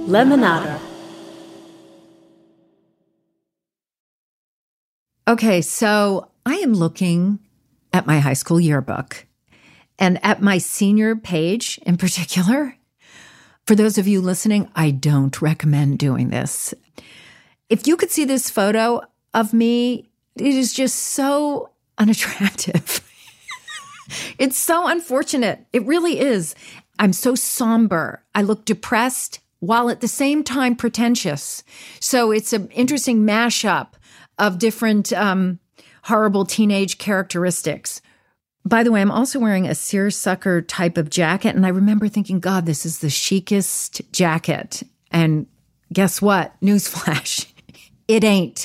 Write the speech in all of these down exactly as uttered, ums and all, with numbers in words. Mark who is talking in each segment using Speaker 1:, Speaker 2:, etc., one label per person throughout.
Speaker 1: Lemonada.
Speaker 2: Okay, so I am looking at my high school yearbook and at my senior page in particular. For those of you listening, I don't recommend doing this. If you could see this photo of me, it is just so unattractive. It's so unfortunate. It really is. I'm so somber. I look depressed while at the same time pretentious. So it's an interesting mashup of different um, horrible teenage characteristics. By the way, I'm also wearing a seersucker type of jacket, and I remember thinking, God, this is the chicest jacket. And guess what? Newsflash, it ain't.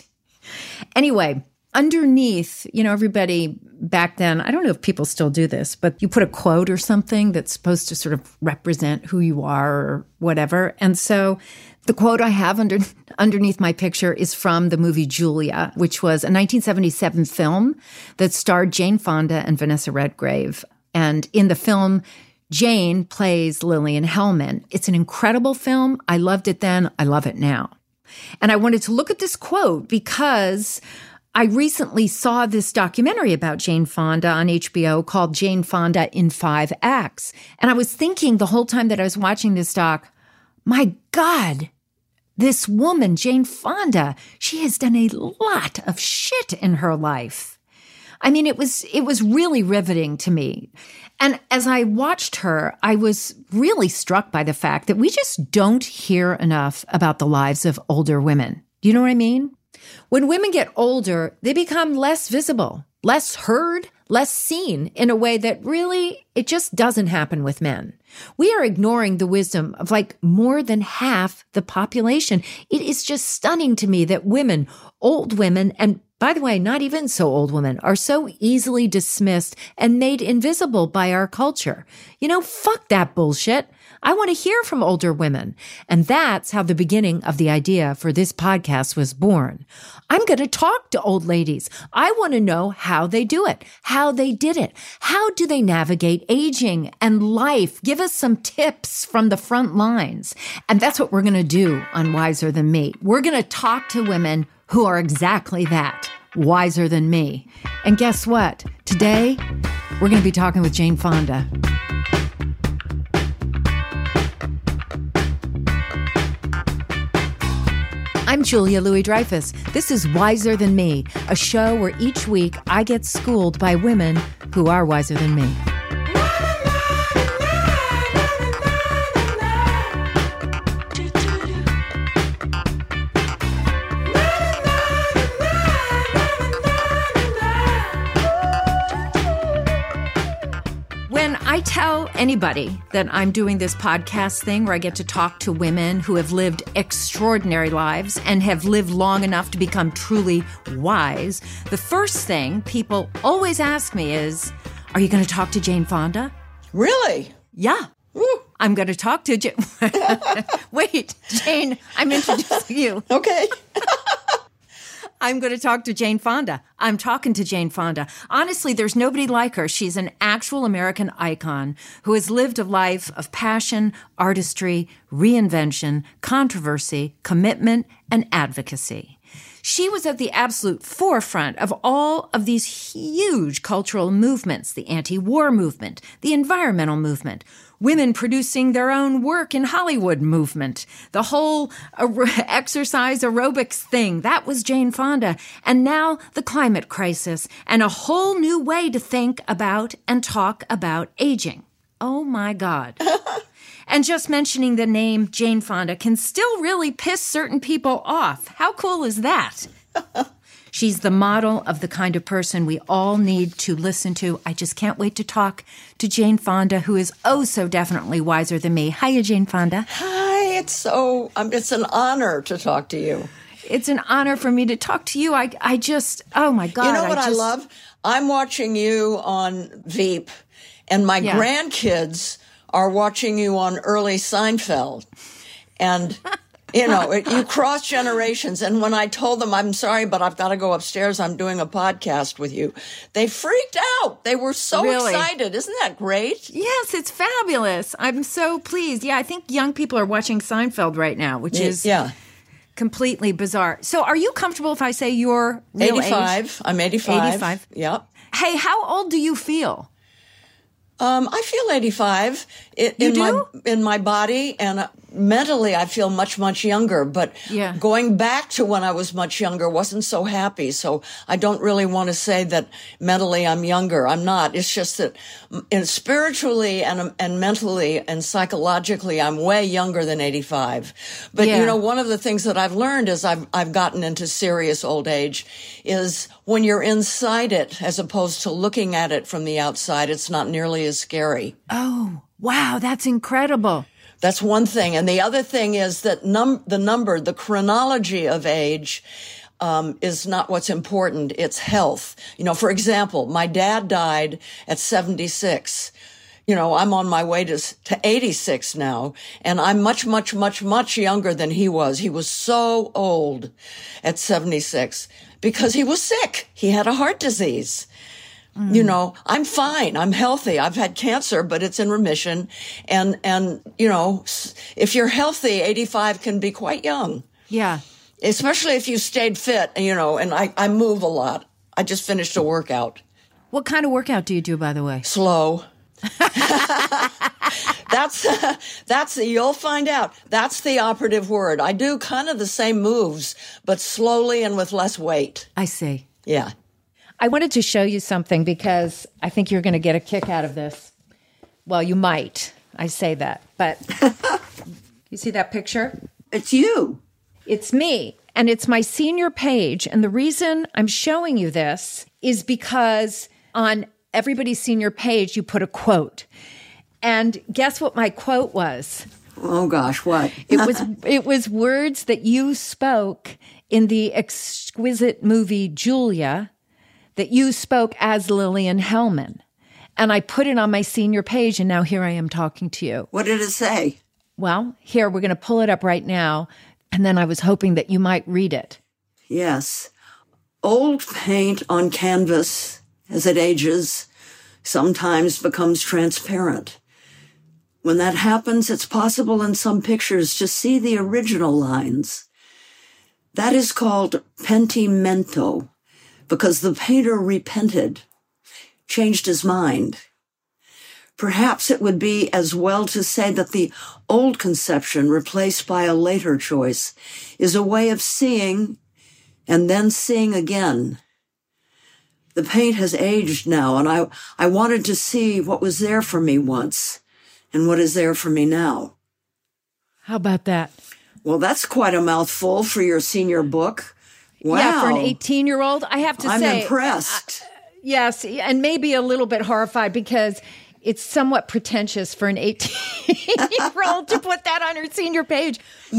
Speaker 2: Anyway, underneath, you know, everybody back then, I don't know if people still do this, but you put a quote or something that's supposed to sort of represent who you are or whatever. And so the quote I have under, underneath my picture is from the movie Julia, which was a nineteen seventy-seven film that starred Jane Fonda and Vanessa Redgrave. And in the film, Jane plays Lillian Hellman. It's an incredible film. I loved it then. I love it now. And I wanted to look at this quote because I recently saw this documentary about Jane Fonda on H B O called Jane Fonda in Five Acts. And I was thinking the whole time that I was watching this doc, my God, this woman, Jane Fonda, she has done a lot of shit in her life. I mean, it was it was really riveting to me. And as I watched her, I was really struck by the fact that we just don't hear enough about the lives of older women. Do you know what I mean? When women get older, they become less visible, less heard, less seen in a way that really, it just doesn't happen with men. We are ignoring the wisdom of like more than half the population. It is just stunning to me that women, old women, and by the way, not even so old women, are so easily dismissed and made invisible by our culture. You know, fuck that bullshit. I want to hear from older women. And that's how the beginning of the idea for this podcast was born. I'm going to talk to old ladies. I want to know how they do it, how they did it. How do they navigate aging and life? Give us some tips from the front lines. And that's what we're going to do on Wiser Than Me. We're going to talk to women who are exactly that, wiser than me. And guess what? Today, we're going to be talking with Jane Fonda. I'm Julia Louis-Dreyfus. This is Wiser Than Me, a show where each week I get schooled by women who are wiser than me. I tell anybody that I'm doing this podcast thing where I get to talk to women who have lived extraordinary lives and have lived long enough to become truly wise. The first thing people always ask me is, are you going to talk to Jane Fonda?
Speaker 3: Really?
Speaker 2: Yeah. Woo. I'm going to talk to Jane. Wait, Jane, I'm introducing you.
Speaker 3: Okay.
Speaker 2: I'm going to talk to Jane Fonda. I'm talking to Jane Fonda. Honestly, there's nobody like her. She's an actual American icon who has lived a life of passion, artistry, reinvention, controversy, commitment, and advocacy. She was at the absolute forefront of all of these huge cultural movements, the anti-war movement, the environmental movement, women producing their own work in Hollywood movement, the whole aer- exercise aerobics thing. That was Jane Fonda. And now the climate crisis and a whole new way to think about and talk about aging. Oh, my God. And just mentioning the name Jane Fonda can still really piss certain people off. How cool is that? She's the model of the kind of person we all need to listen to. I just can't wait to talk to Jane Fonda, who is oh so definitely wiser than me. Hiya, Jane Fonda.
Speaker 3: Hi, it's so, um, it's an honor to talk to you.
Speaker 2: It's an honor for me to talk to you. I, I just, oh my God.
Speaker 3: You know what I,
Speaker 2: just,
Speaker 3: I love? I'm watching you on Veep, and my
Speaker 2: yeah.
Speaker 3: grandkids are watching you on early Seinfeld. And You know, it, you cross generations. And when I told them, I'm sorry, but I've got to go upstairs, I'm doing a podcast with you, they freaked out. They were so
Speaker 1: Really?
Speaker 3: excited. Isn't that great?
Speaker 1: Yes, it's fabulous. I'm so pleased. Yeah, I think young people are watching Seinfeld right now, which is
Speaker 3: Yeah.
Speaker 1: completely bizarre. So are you comfortable if I say your real
Speaker 3: eighty-five.
Speaker 1: age?
Speaker 3: I'm eighty-five.
Speaker 1: eighty-five.
Speaker 3: Yep.
Speaker 1: Hey, how old do you feel?
Speaker 3: Um, I feel eighty-five in,
Speaker 1: You
Speaker 3: in
Speaker 1: do?
Speaker 3: my in my body, and uh, mentally I feel much much younger. But
Speaker 1: Yeah.
Speaker 3: going back to when I was much younger wasn't so happy. So I don't really want to say that mentally I'm younger. I'm not. It's just that mm, and spiritually and and mentally and psychologically I'm way younger than eighty-five. But
Speaker 1: Yeah.
Speaker 3: you know, one of the things that I've learned as I've I've gotten into serious old age is when you're inside it, as opposed to looking at it from the outside, it's not nearly as scary.
Speaker 1: Oh, wow, that's incredible.
Speaker 3: That's one thing. And the other thing is that num- the number, the chronology of age, um, is not what's important. It's health. You know, for example, my dad died at seventy-six. You know, I'm on my way to, to eighty-six now, and I'm much, much, much, much younger than he was. He was so old at seventy-six because he was sick. He had a heart disease. You know, I'm fine. I'm healthy. I've had cancer, but it's in remission. And, and, you know, s- if you're healthy, eighty-five can be quite young,
Speaker 1: Yeah.
Speaker 3: especially if you stayed fit, you know, and I, I move a lot. I just finished a workout.
Speaker 1: What kind of workout do you do, by the way?
Speaker 3: Slow. That's, that's, the, you'll find out. That's the operative word. I do kind of the same moves, but slowly and with less weight.
Speaker 1: I see.
Speaker 3: Yeah.
Speaker 1: I wanted to show you something because I think you're going to get a kick out of this. Well, you might. I say that. But you see that picture?
Speaker 3: It's you.
Speaker 1: It's me. And it's my senior page. And the reason I'm showing you this is because on everybody's senior page, you put a quote. And guess what my quote was?
Speaker 3: Oh, gosh, what?
Speaker 1: It was it was words that you spoke in the exquisite movie Julia, that you spoke as Lillian Hellman. And I put it on my senior page, and now here I am talking to you.
Speaker 3: What did it say?
Speaker 1: Well, here, we're going to pull it up right now, and then I was hoping that you might read it.
Speaker 4: Yes. Old paint on canvas, as it ages, sometimes becomes transparent. When that happens, it's possible in some pictures to see the original lines. That is called pentimento, because the painter repented, changed his mind. Perhaps it would be as well to say that the old conception replaced by a later choice is a way of seeing and then seeing again. The paint has aged now, and I, I wanted to see what was there for me once and what is there for me now.
Speaker 1: How about that?
Speaker 4: Well, that's quite a mouthful for your senior book. Wow.
Speaker 1: Yeah, for an eighteen-year-old, I have to
Speaker 4: I'm
Speaker 1: say.
Speaker 4: impressed.
Speaker 1: Uh, yes, and maybe a little bit horrified because it's somewhat pretentious for an eighteen-year-old to put that on her senior page.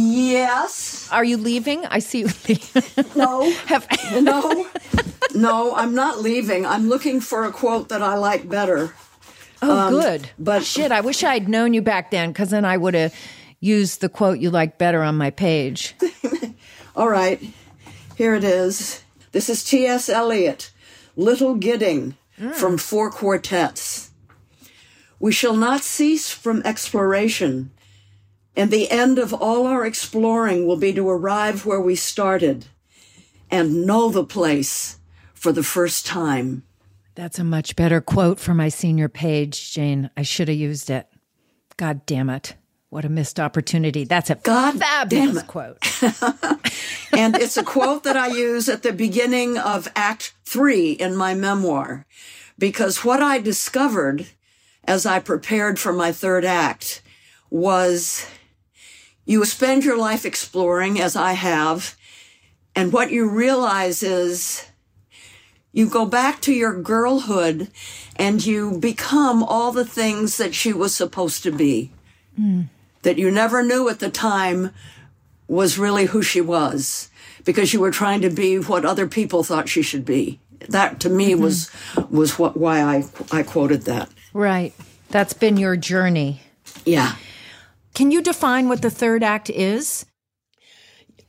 Speaker 4: Yes.
Speaker 1: Are you leaving? I see you leaving.
Speaker 4: No.
Speaker 1: Have-
Speaker 4: No. No, I'm not leaving. I'm looking for a quote that I like better.
Speaker 1: Oh,
Speaker 4: Um,
Speaker 1: good.
Speaker 4: but-
Speaker 1: shit, I wish I'd known you back then, because then I would have used the quote you like better on my page.
Speaker 4: All right. Here it is. This is T S. Eliot, Little Gidding, from Four Quartets. We shall not cease from exploration, and the end of all our exploring will be to arrive where we started and know the place for the first time.
Speaker 1: That's a much better quote for my senior page, Jane. I should have used it. God damn it. What a missed opportunity. That's a
Speaker 4: God
Speaker 1: fabulous
Speaker 4: damn it.
Speaker 1: quote.
Speaker 4: And it's a quote that I use at the beginning of Act Three in my memoir, because what I discovered as I prepared for my third act was you spend your life exploring, as I have, and what you realize is you go back to your girlhood and you become all the things that she was supposed to be, mm. that you never knew at the time was really who she was, because you were trying to be what other people thought she should be. That, to me, mm-hmm. was was what why I, I quoted that.
Speaker 1: Right. That's been your journey.
Speaker 4: Yeah.
Speaker 1: Can you define what the third act is?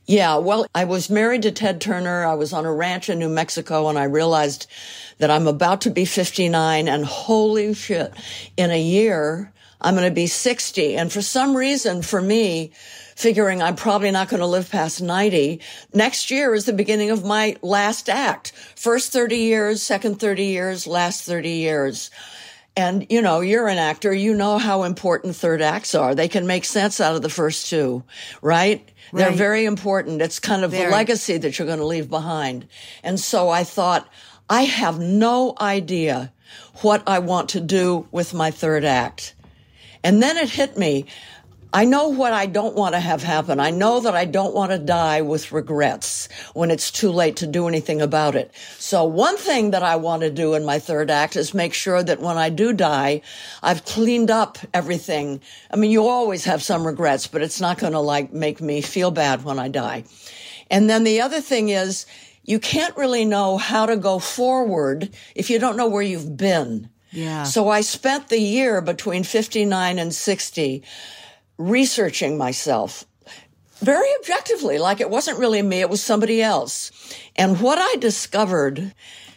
Speaker 3: Yeah, well, I was married to Ted Turner. I was on a ranch in New Mexico, and I realized that I'm about to be fifty-nine, and holy shit, in a year, I'm going to be sixty. And for some reason, for me, figuring I'm probably not going to live past ninety, next year is the beginning of my last act. First thirty years, second thirty years, last thirty years. And, you know, you're an actor. You know how important third acts are. They can make sense out of the first two, right? Right. They're very important. It's kind of very. The legacy that you're going to leave behind. And so I thought, I have no idea what I want to do with my third act. And then it hit me. I know what I don't want to have happen. I know that I don't want to die with regrets when it's too late to do anything about it. So one thing that I want to do in my third act is make sure that when I do die, I've cleaned up everything. I mean, you always have some regrets, but it's not going to like make me feel bad when I die. And then the other thing is you can't really know how to go forward if you don't know where you've been.
Speaker 1: Yeah.
Speaker 3: So I spent the year between fifty-nine and sixty researching myself very objectively, like it wasn't really me, it was somebody else. And what I discovered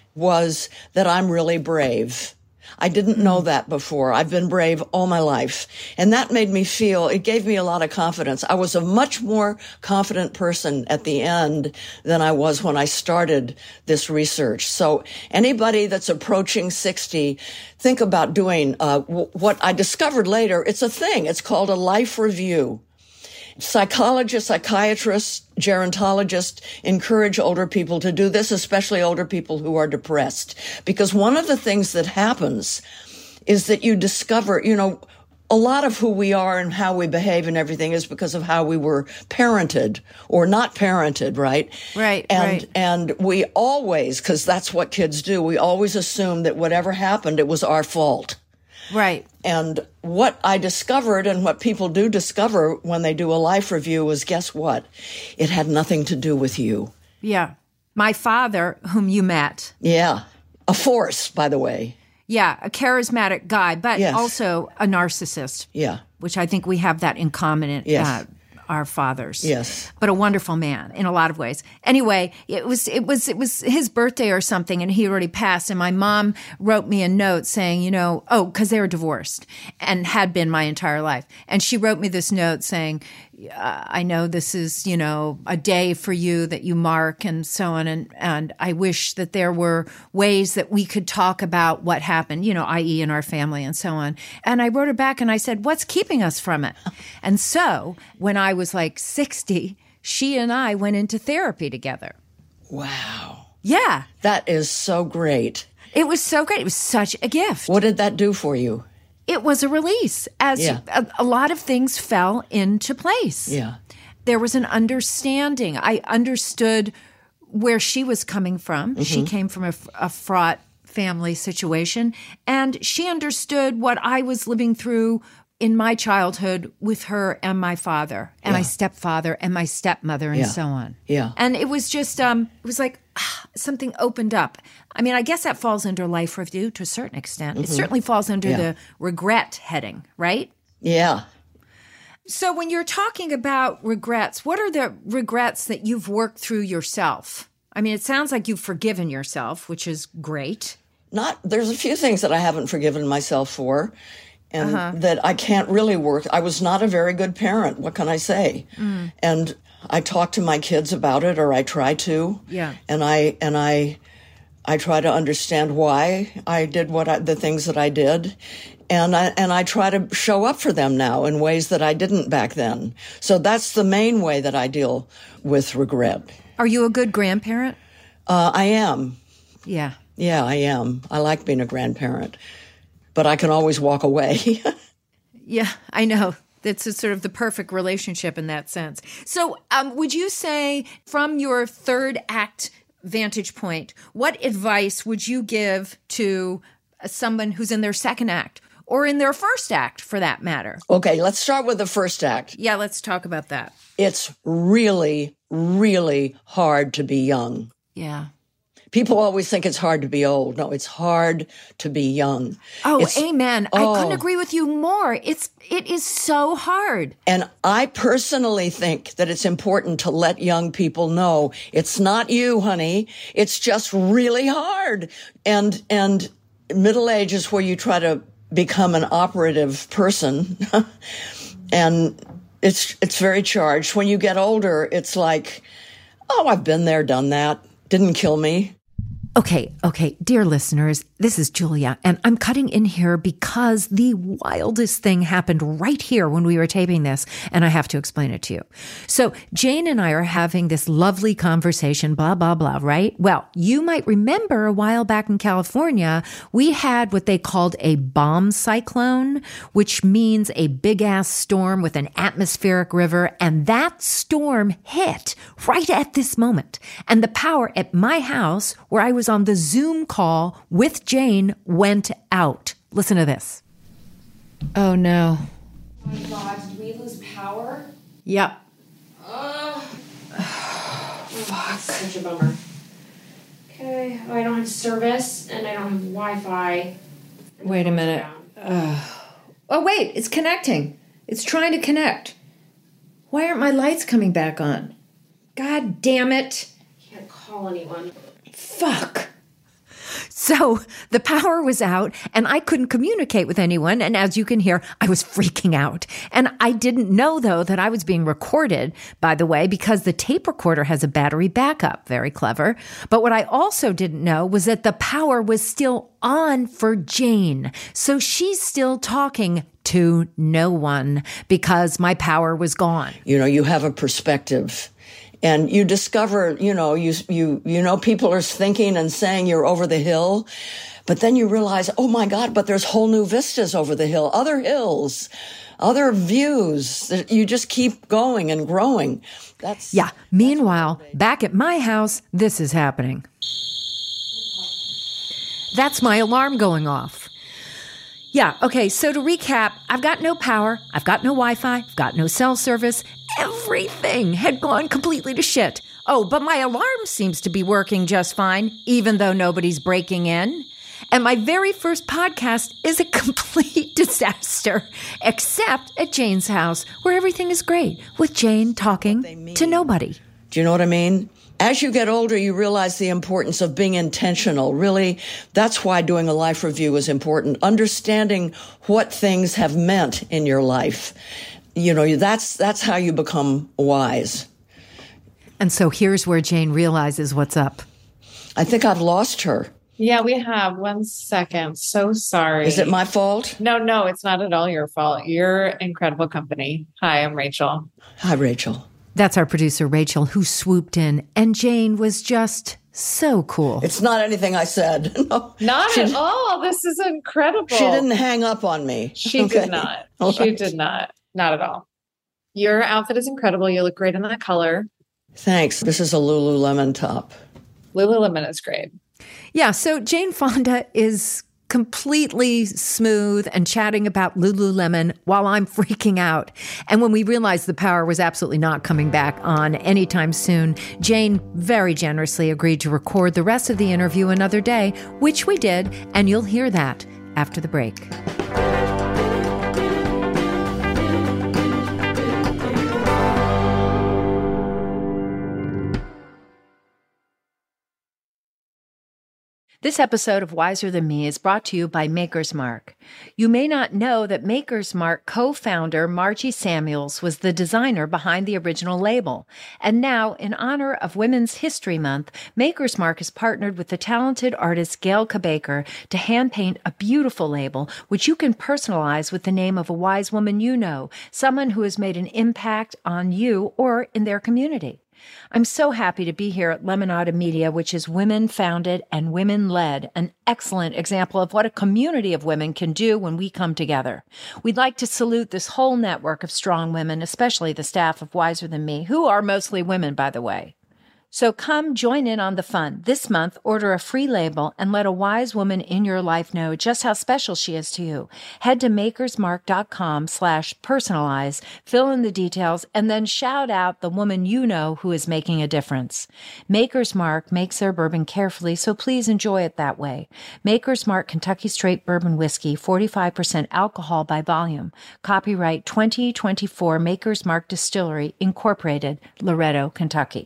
Speaker 3: was that I'm really brave. I didn't know that before. I've been brave all my life. And that made me feel, it gave me a lot of confidence. I was a much more confident person at the end than I was when I started this research. So anybody that's approaching sixty, think about doing uh, w- what I discovered later. It's a thing. It's called a life review. Psychologists, psychiatrists, gerontologists encourage older people to do this, especially older people who are depressed. Because one of the things that happens is that you discover, you know, a lot of who we are and how we behave and everything is because of how we were parented or not parented, right?
Speaker 1: Right,
Speaker 3: and,
Speaker 1: right.
Speaker 3: And we always, because that's what kids do, we always assume that whatever happened, it was our fault.
Speaker 1: Right.
Speaker 3: And what I discovered and what people do discover when they do a life review is, guess what? It had nothing to do with you.
Speaker 1: Yeah. My father, whom you met.
Speaker 3: Yeah. A force, by the way.
Speaker 1: Yeah. A charismatic guy, but
Speaker 3: Yes.
Speaker 1: also a narcissist.
Speaker 3: Yeah.
Speaker 1: Which I think we have that in common in
Speaker 3: Yes.
Speaker 1: uh, our fathers.
Speaker 3: Yes.
Speaker 1: But a wonderful man in a lot of ways. Anyway, it was it was it was his birthday or something, and he already passed. And my mom wrote me a note saying, you know, oh, because they were divorced and had been my entire life. And she wrote me this note saying, uh, I know this is, you know, a day for you that you mark and so on. And, and I wish that there were ways that we could talk about what happened, you know, that is in our family and so on. And I wrote her back and I said, what's keeping us from it? And so when I was like sixty, she and I went into therapy together.
Speaker 3: Wow.
Speaker 1: Yeah.
Speaker 3: That is so great.
Speaker 1: It was so great. It was such a gift.
Speaker 3: What did that do for you?
Speaker 1: It was a release, as
Speaker 3: Yeah.
Speaker 1: a, a lot of things fell into place.
Speaker 3: Yeah.
Speaker 1: There was an understanding. I understood where she was coming from.
Speaker 3: Mm-hmm.
Speaker 1: She came from a, a fraught family situation, and she understood what I was living through in my childhood with her and my father and my stepfather and my stepmother and
Speaker 3: Yeah.
Speaker 1: so on.
Speaker 3: Yeah.
Speaker 1: And it was just, um, it was like ah, something opened up. I mean, I guess that falls under life review to a certain extent. It certainly falls under
Speaker 3: Yeah.
Speaker 1: the regret heading, right?
Speaker 3: Yeah.
Speaker 1: So when you're talking about regrets, what are the regrets that you've worked through yourself? I mean, it sounds like you've forgiven yourself, which is great.
Speaker 3: Not, there's a few things that I haven't forgiven myself for and
Speaker 1: Uh-huh.
Speaker 3: that I can't really work. I was not a very good parent. What can I say?
Speaker 1: Mm.
Speaker 3: And I talk to my kids about it, or I try to.
Speaker 1: Yeah.
Speaker 3: And I, and I, I try to understand why I did what I, the things that I did. And I, and I try to show up for them now in ways that I didn't back then. So that's the main way that I deal with regret.
Speaker 1: Are you a good grandparent?
Speaker 3: Uh, I am.
Speaker 1: Yeah.
Speaker 3: Yeah, I am. I like being a grandparent, but I can always walk away.
Speaker 1: Yeah, I know. It's a sort of the perfect relationship in that sense. So um, would you say from your third act vantage point, what advice would you give to someone who's in their second act or in their first act for that matter?
Speaker 3: Okay, let's start with the first act.
Speaker 1: Yeah, let's talk about that.
Speaker 3: It's really, really hard to be young
Speaker 1: Yeah.
Speaker 3: People always think it's hard to be old. No, it's hard to be young.
Speaker 2: Oh,
Speaker 3: It's-
Speaker 2: amen.
Speaker 3: oh.
Speaker 2: I couldn't agree with you more. It's it is so hard.
Speaker 3: And I personally think that it's important to let young people know it's not you, honey. It's just really hard. And, and middle age is where you try to become an operative person. And it's, it's very charged. When you get older, it's like, oh, I've been there, done that. Didn't kill me.
Speaker 2: Okay, okay, dear listeners, this is Julia, and I'm cutting in here because the wildest thing happened right here when we were taping this, and I have to explain it to you. So Jane and I are having this lovely conversation, blah, blah, blah, right? Well, you might remember a while back in California, we had what they called a bomb cyclone, which means a big-ass storm with an atmospheric river, and that storm hit right at this moment. And the power at my house, where I was on the Zoom call with Jane, went out. Listen to this.
Speaker 1: Oh, no.
Speaker 5: Oh my God, did we lose power?
Speaker 1: Yep.
Speaker 5: Oh, fuck. Such a bummer. Okay, oh, I don't have service and I don't have Wi-Fi.
Speaker 1: Wait a minute. Uh, oh, wait, it's connecting. It's trying to connect. Why aren't my lights coming back on? God damn it.
Speaker 5: Can't call anyone.
Speaker 1: Fuck.
Speaker 2: So the power was out and I couldn't communicate with anyone. And as you can hear, I was freaking out. And I didn't know, though, that I was being recorded, by the way, because the tape recorder has a battery backup. Very clever. But what I also didn't know was that the power was still on for Jane. So she's still talking to no one because my power was gone.
Speaker 3: You know, you have a perspective. And you discover, you know, you, you, you know, people are thinking and saying you're over the hill, but then you realize, oh my God, but there's whole new vistas over the hill, other hills, other views. You just keep going and growing. That's
Speaker 2: Yeah. Meanwhile, back at my house, this is happening. That's my alarm going off. Yeah, okay, so to recap, I've got no power, I've got no Wi-Fi, I've got no cell service. Everything had gone completely to shit. Oh, but my alarm seems to be working just fine, even though nobody's breaking in. And my very first podcast is a complete disaster, except at Jane's house, where everything is great, with Jane talking to nobody.
Speaker 3: Do you know what I mean? As you get older, you realize the importance of being intentional. Really, that's why doing a life review is important. Understanding what things have meant in your life. You know, that's that's how you become wise.
Speaker 2: And so here's where Jane realizes what's up.
Speaker 3: I think I've lost her.
Speaker 5: Yeah, we have. One second. So sorry.
Speaker 3: Is it my fault?
Speaker 5: No, no, it's not at all your fault. You're incredible company. Hi, I'm Rachel.
Speaker 3: Hi, Rachel.
Speaker 2: That's our producer, Rachel, who swooped in, and Jane was just so cool.
Speaker 3: It's not anything I said. No.
Speaker 5: Not
Speaker 3: She-
Speaker 5: at all. This is incredible.
Speaker 3: She didn't hang up on me.
Speaker 5: She
Speaker 3: Okay.
Speaker 5: did not.
Speaker 3: All
Speaker 5: She
Speaker 3: right.
Speaker 5: did not. Not at all. Your outfit is incredible. You look great in that color.
Speaker 3: Thanks. This is a Lululemon top.
Speaker 5: Lululemon is great.
Speaker 2: Yeah, so Jane Fonda is completely smooth and chatting about Lululemon while I'm freaking out. And when we realized the power was absolutely not coming back on anytime soon, Jane very generously agreed to record the rest of the interview another day, which we did, and you'll hear that after the break. This episode of Wiser Than Me is brought to you by Maker's Mark. You may not know that Maker's Mark co-founder Margie Samuels was the designer behind the original label. And now, in honor of Women's History Month, Maker's Mark has partnered with the talented artist Gail Kabaker to hand-paint a beautiful label, which you can personalize with the name of a wise woman you know, someone who has made an impact on you or in their community. I'm so happy to be here at Lemonada Media, which is women-founded and women-led, an excellent example of what a community of women can do when we come together. We'd like to salute this whole network of strong women, especially the staff of Wiser Than Me, who are mostly women, by the way.
Speaker 1: So come join in on the fun. This month, order a free label and let a wise woman in your life know just how special she is to you. Head to makersmark.com slash personalize, fill in the details, and then shout out the woman you know who is making a difference. Maker's Mark makes their bourbon carefully, so please enjoy it that way. Maker's Mark Kentucky Straight Bourbon Whiskey, forty-five percent alcohol by volume. Copyright twenty twenty-four Maker's Mark Distillery, Incorporated, Loretto, Kentucky.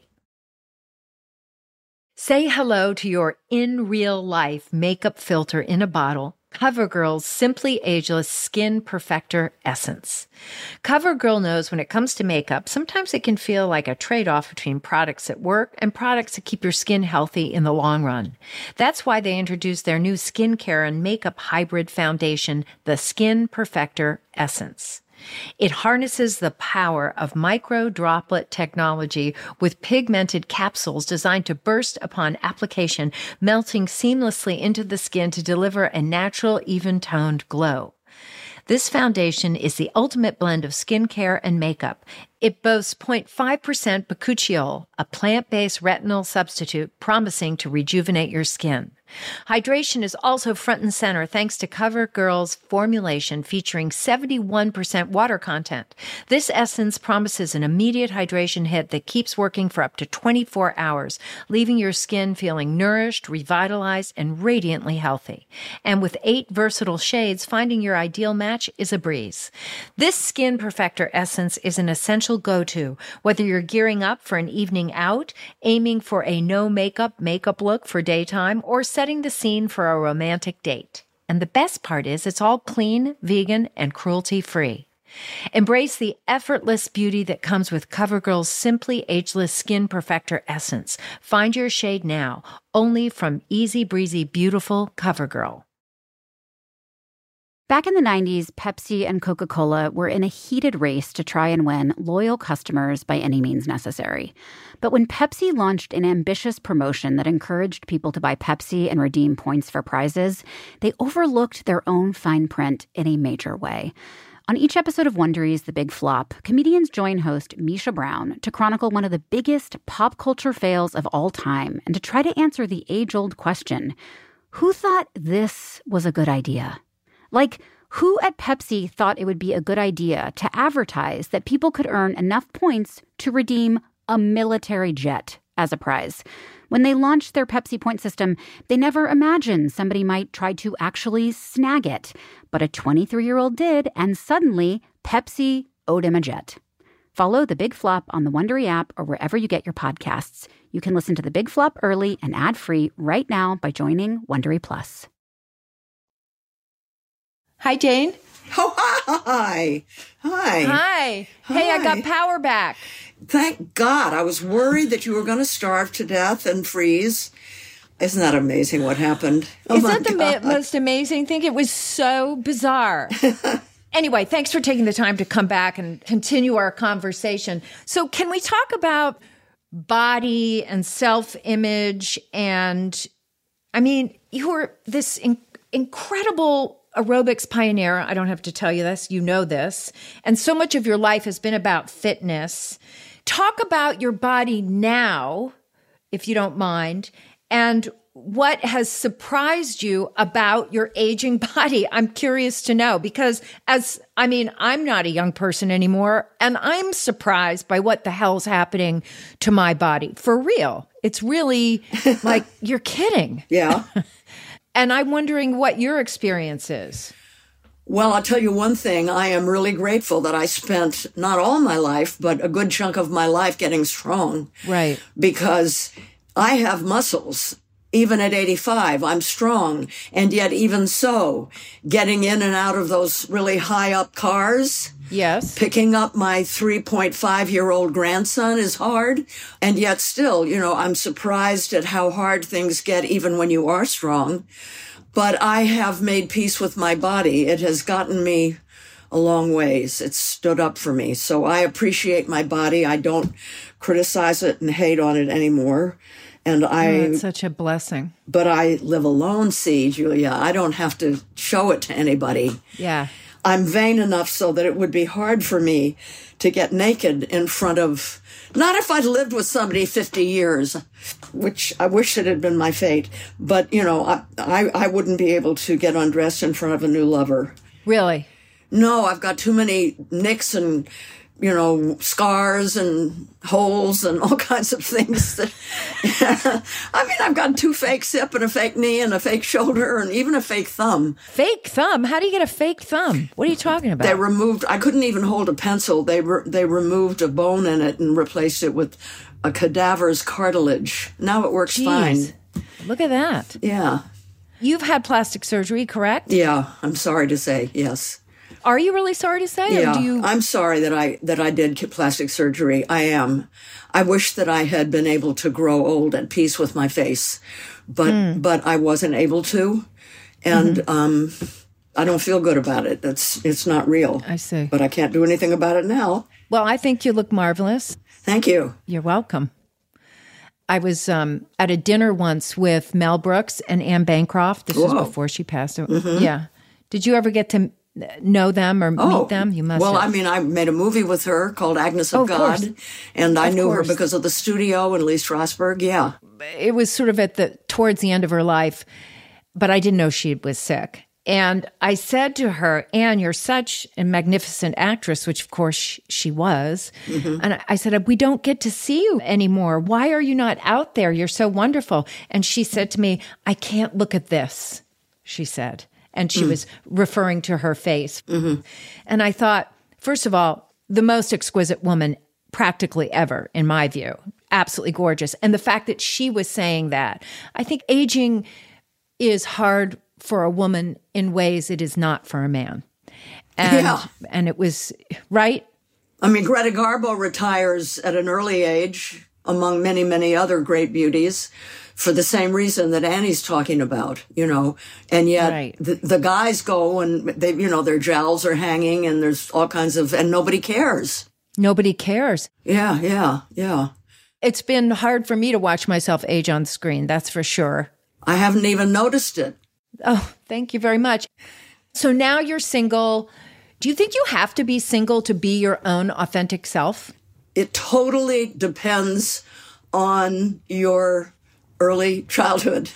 Speaker 1: Say hello to your in real life makeup filter in a bottle, CoverGirl's Simply Ageless Skin Perfector Essence. CoverGirl knows when it comes to makeup, sometimes it can feel like a trade-off between products that work and products that keep your skin healthy in the long run. That's why they introduced their new skincare and makeup hybrid foundation, the Skin Perfector Essence. It harnesses the power of micro droplet technology with pigmented capsules designed to burst upon application, melting seamlessly into the skin to deliver a natural, even-toned glow. This foundation is the ultimate blend of skincare and makeup. It boasts zero point five percent bakuchiol, a plant-based retinol substitute promising to rejuvenate your skin. Hydration is also front and center thanks to CoverGirl's formulation featuring seventy-one percent water content. This essence promises an immediate hydration hit that keeps working for up to twenty-four hours, leaving your skin feeling nourished, revitalized, and radiantly healthy. And with eight versatile shades, finding your ideal match is a breeze. This Skin Perfector Essence is an essential go-to, whether you're gearing up for an evening out, aiming for a no-makeup makeup look for daytime, or setting the scene for a romantic date. And the best part is it's all clean, vegan, and cruelty-free. Embrace the effortless beauty that comes with CoverGirl's Simply Ageless Skin Perfector Essence. Find your shade now, only from Easy Breezy Beautiful CoverGirl.
Speaker 6: Back in the nineties, Pepsi and Coca-Cola were in a heated race to try and win loyal customers by any means necessary. But when Pepsi launched an ambitious promotion that encouraged people to buy Pepsi and redeem points for prizes, they overlooked their own fine print in a major way. On each episode of Wondery's The Big Flop, comedians join host Misha Brown to chronicle one of the biggest pop culture fails of all time and to try to answer the age-old question, who thought this was a good idea? Like, who at Pepsi thought it would be a good idea to advertise that people could earn enough points to redeem a military jet as a prize? When they launched their Pepsi point system, they never imagined somebody might try to actually snag it. But a twenty-three-year-old did, and suddenly Pepsi owed him a jet. Follow The Big Flop on the Wondery app or wherever you get your podcasts. You can listen to The Big Flop early and ad-free right now by joining Wondery Plus.
Speaker 1: Hi, Jane.
Speaker 4: Oh, hi. Hi.
Speaker 1: Hi. Hey, I got power back.
Speaker 4: Thank God. I was worried that you were going to starve to death and freeze. Isn't that amazing what happened? Oh,
Speaker 1: Isn't that the ma- most amazing thing? It was so bizarre. Anyway, thanks for taking the time to come back and continue our conversation. So can we talk about body and self-image? And, I mean, you were this in- incredible aerobics pioneer. I don't have to tell you this. You know this. And so much of your life has been about fitness. Talk about your body now, if you don't mind, and what has surprised you about your aging body. I'm curious to know because as, I mean, I'm not a young person anymore, and I'm surprised by what the hell's happening to my body. For real. It's really like, you're kidding.
Speaker 4: Yeah.
Speaker 1: And I'm wondering what your experience is.
Speaker 4: Well, I'll tell you one thing. I am really grateful that I spent not all my life, but a good chunk of my life getting strong.
Speaker 1: Right.
Speaker 4: Because I have muscles. Even at eighty-five, I'm strong. And yet even so, getting in and out of those really high up cars.
Speaker 1: Yes.
Speaker 4: Picking up my three point five year old grandson is hard. And yet still, you know, I'm surprised at how hard things get even when you are strong. But I have made peace with my body. It has gotten me a long ways. It's stood up for me. So I appreciate my body. I don't criticize it and hate on it anymore. And I,
Speaker 1: oh, it's such a blessing.
Speaker 4: But I live alone, see, Julia. I don't have to show it to anybody.
Speaker 1: Yeah.
Speaker 4: I'm vain enough so that it would be hard for me to get naked in front of, not if I'd lived with somebody fifty years, which I wish it had been my fate, but, you know, I, I, I wouldn't be able to get undressed in front of a new lover.
Speaker 1: Really?
Speaker 4: No, I've got too many nicks and, you know, scars and holes and all kinds of things. That, I mean, I've got two fakes hip and a fake knee and a fake shoulder and even a fake thumb.
Speaker 1: Fake thumb? How do you get a fake thumb? What are you talking about?
Speaker 4: They removed, I couldn't even hold a pencil. They re, they removed a bone in it and replaced it with a cadaver's cartilage. Now it works
Speaker 1: Jeez.
Speaker 4: fine.
Speaker 1: Look at that.
Speaker 4: Yeah.
Speaker 1: You've had plastic surgery, correct?
Speaker 4: Yeah, I'm sorry to say, yes.
Speaker 1: Are you really sorry to say?
Speaker 4: Yeah,
Speaker 1: or do you...
Speaker 4: I'm sorry that I that I did plastic surgery. I am. I wish that I had been able to grow old at peace with my face, but mm. but I wasn't able to, and mm-hmm. um, I don't feel good about it. That's it's not real.
Speaker 1: I see,
Speaker 4: but I can't do anything about it now.
Speaker 1: Well, I think you look marvelous.
Speaker 4: Thank you.
Speaker 1: You're welcome. I was um, at a dinner once with Mel Brooks and Anne Bancroft. This Whoa. was before she passed away. Mm-hmm. Yeah. Did you ever get to know them or
Speaker 4: oh,
Speaker 1: meet them? You must
Speaker 4: Well,
Speaker 1: have.
Speaker 4: I mean, I made a movie with her called Agnes of,
Speaker 1: oh, of
Speaker 4: God,
Speaker 1: course.
Speaker 4: and I
Speaker 1: of
Speaker 4: knew
Speaker 1: course.
Speaker 4: her because of the studio and Lee Strasberg, yeah.
Speaker 1: It was sort of at the towards the end of her life, but I didn't know she was sick. And I said to her, Anne, you're such a magnificent actress, which of course she, she was. Mm-hmm. And I said, we don't get to see you anymore. Why are you not out there? You're so wonderful. And she said to me, I can't look at this, she said. And she mm. was referring to her face. Mm-hmm. And I thought, first of all, the most exquisite woman practically ever, in my view. Absolutely gorgeous. And the fact that she was saying that, I think aging is hard for a woman in ways it is not for a man. And,
Speaker 4: yeah.
Speaker 1: and it was, right?
Speaker 4: I mean, Greta Garbo retires at an early age, among many, many other great beauties, for the same reason that Annie's talking about, you know, and yet
Speaker 1: right.
Speaker 4: the, the guys go and they, you know, their jowls are hanging and there's all kinds of, and nobody cares.
Speaker 1: Nobody cares.
Speaker 4: Yeah, yeah, yeah.
Speaker 1: It's been hard for me to watch myself age on screen, that's for sure.
Speaker 4: I haven't even noticed it.
Speaker 1: Oh, thank you very much. So now you're single. Do you think you have to be single to be your own authentic self?
Speaker 4: It totally depends on your early childhood.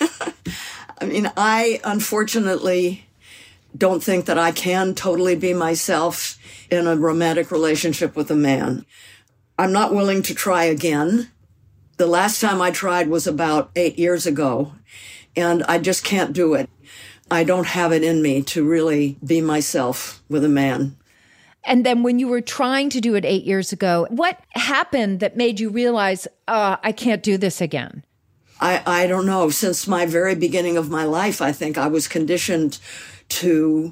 Speaker 4: I mean, I unfortunately don't think that I can totally be myself in a romantic relationship with a man. I'm not willing to try again. The last time I tried was about eight years ago, and I just can't do it. I don't have it in me to really be myself with a man.
Speaker 1: And then when you were trying to do it eight years ago, what happened that made you realize, uh, I can't do this again?
Speaker 4: I, I don't know. Since my very beginning of my life, I think I was conditioned to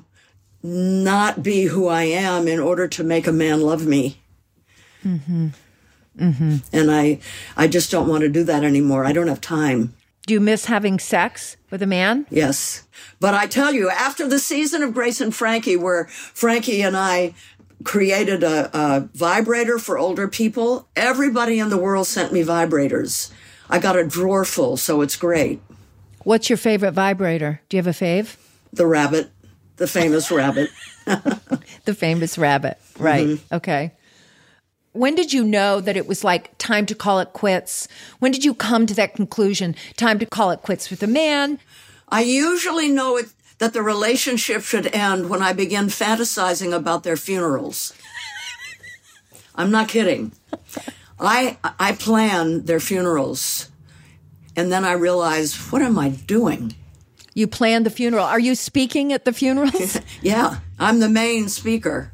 Speaker 4: not be who I am in order to make a man love me. Mm-hmm. Mm-hmm. And I, I just don't want to do that anymore. I don't have time.
Speaker 1: Do you miss having sex with a man?
Speaker 4: Yes. But I tell you, after the season of Grace and Frankie, where Frankie and I created a, a vibrator for older people, everybody in the world sent me vibrators. I got a drawer full, so it's great.
Speaker 1: What's your favorite vibrator? Do you have a fave?
Speaker 4: The rabbit, the famous rabbit.
Speaker 1: The famous rabbit, right. Mm-hmm. Okay. When did you know that it was like time to call it quits? When did you come to that conclusion, time to call it quits with a man?
Speaker 4: I usually know it, that the relationship should end when I begin fantasizing about their funerals. I'm not kidding. I I plan their funerals, and then I realize, what am I doing?
Speaker 1: You plan the funeral. Are you speaking at the funerals?
Speaker 4: Yeah, I'm the main speaker.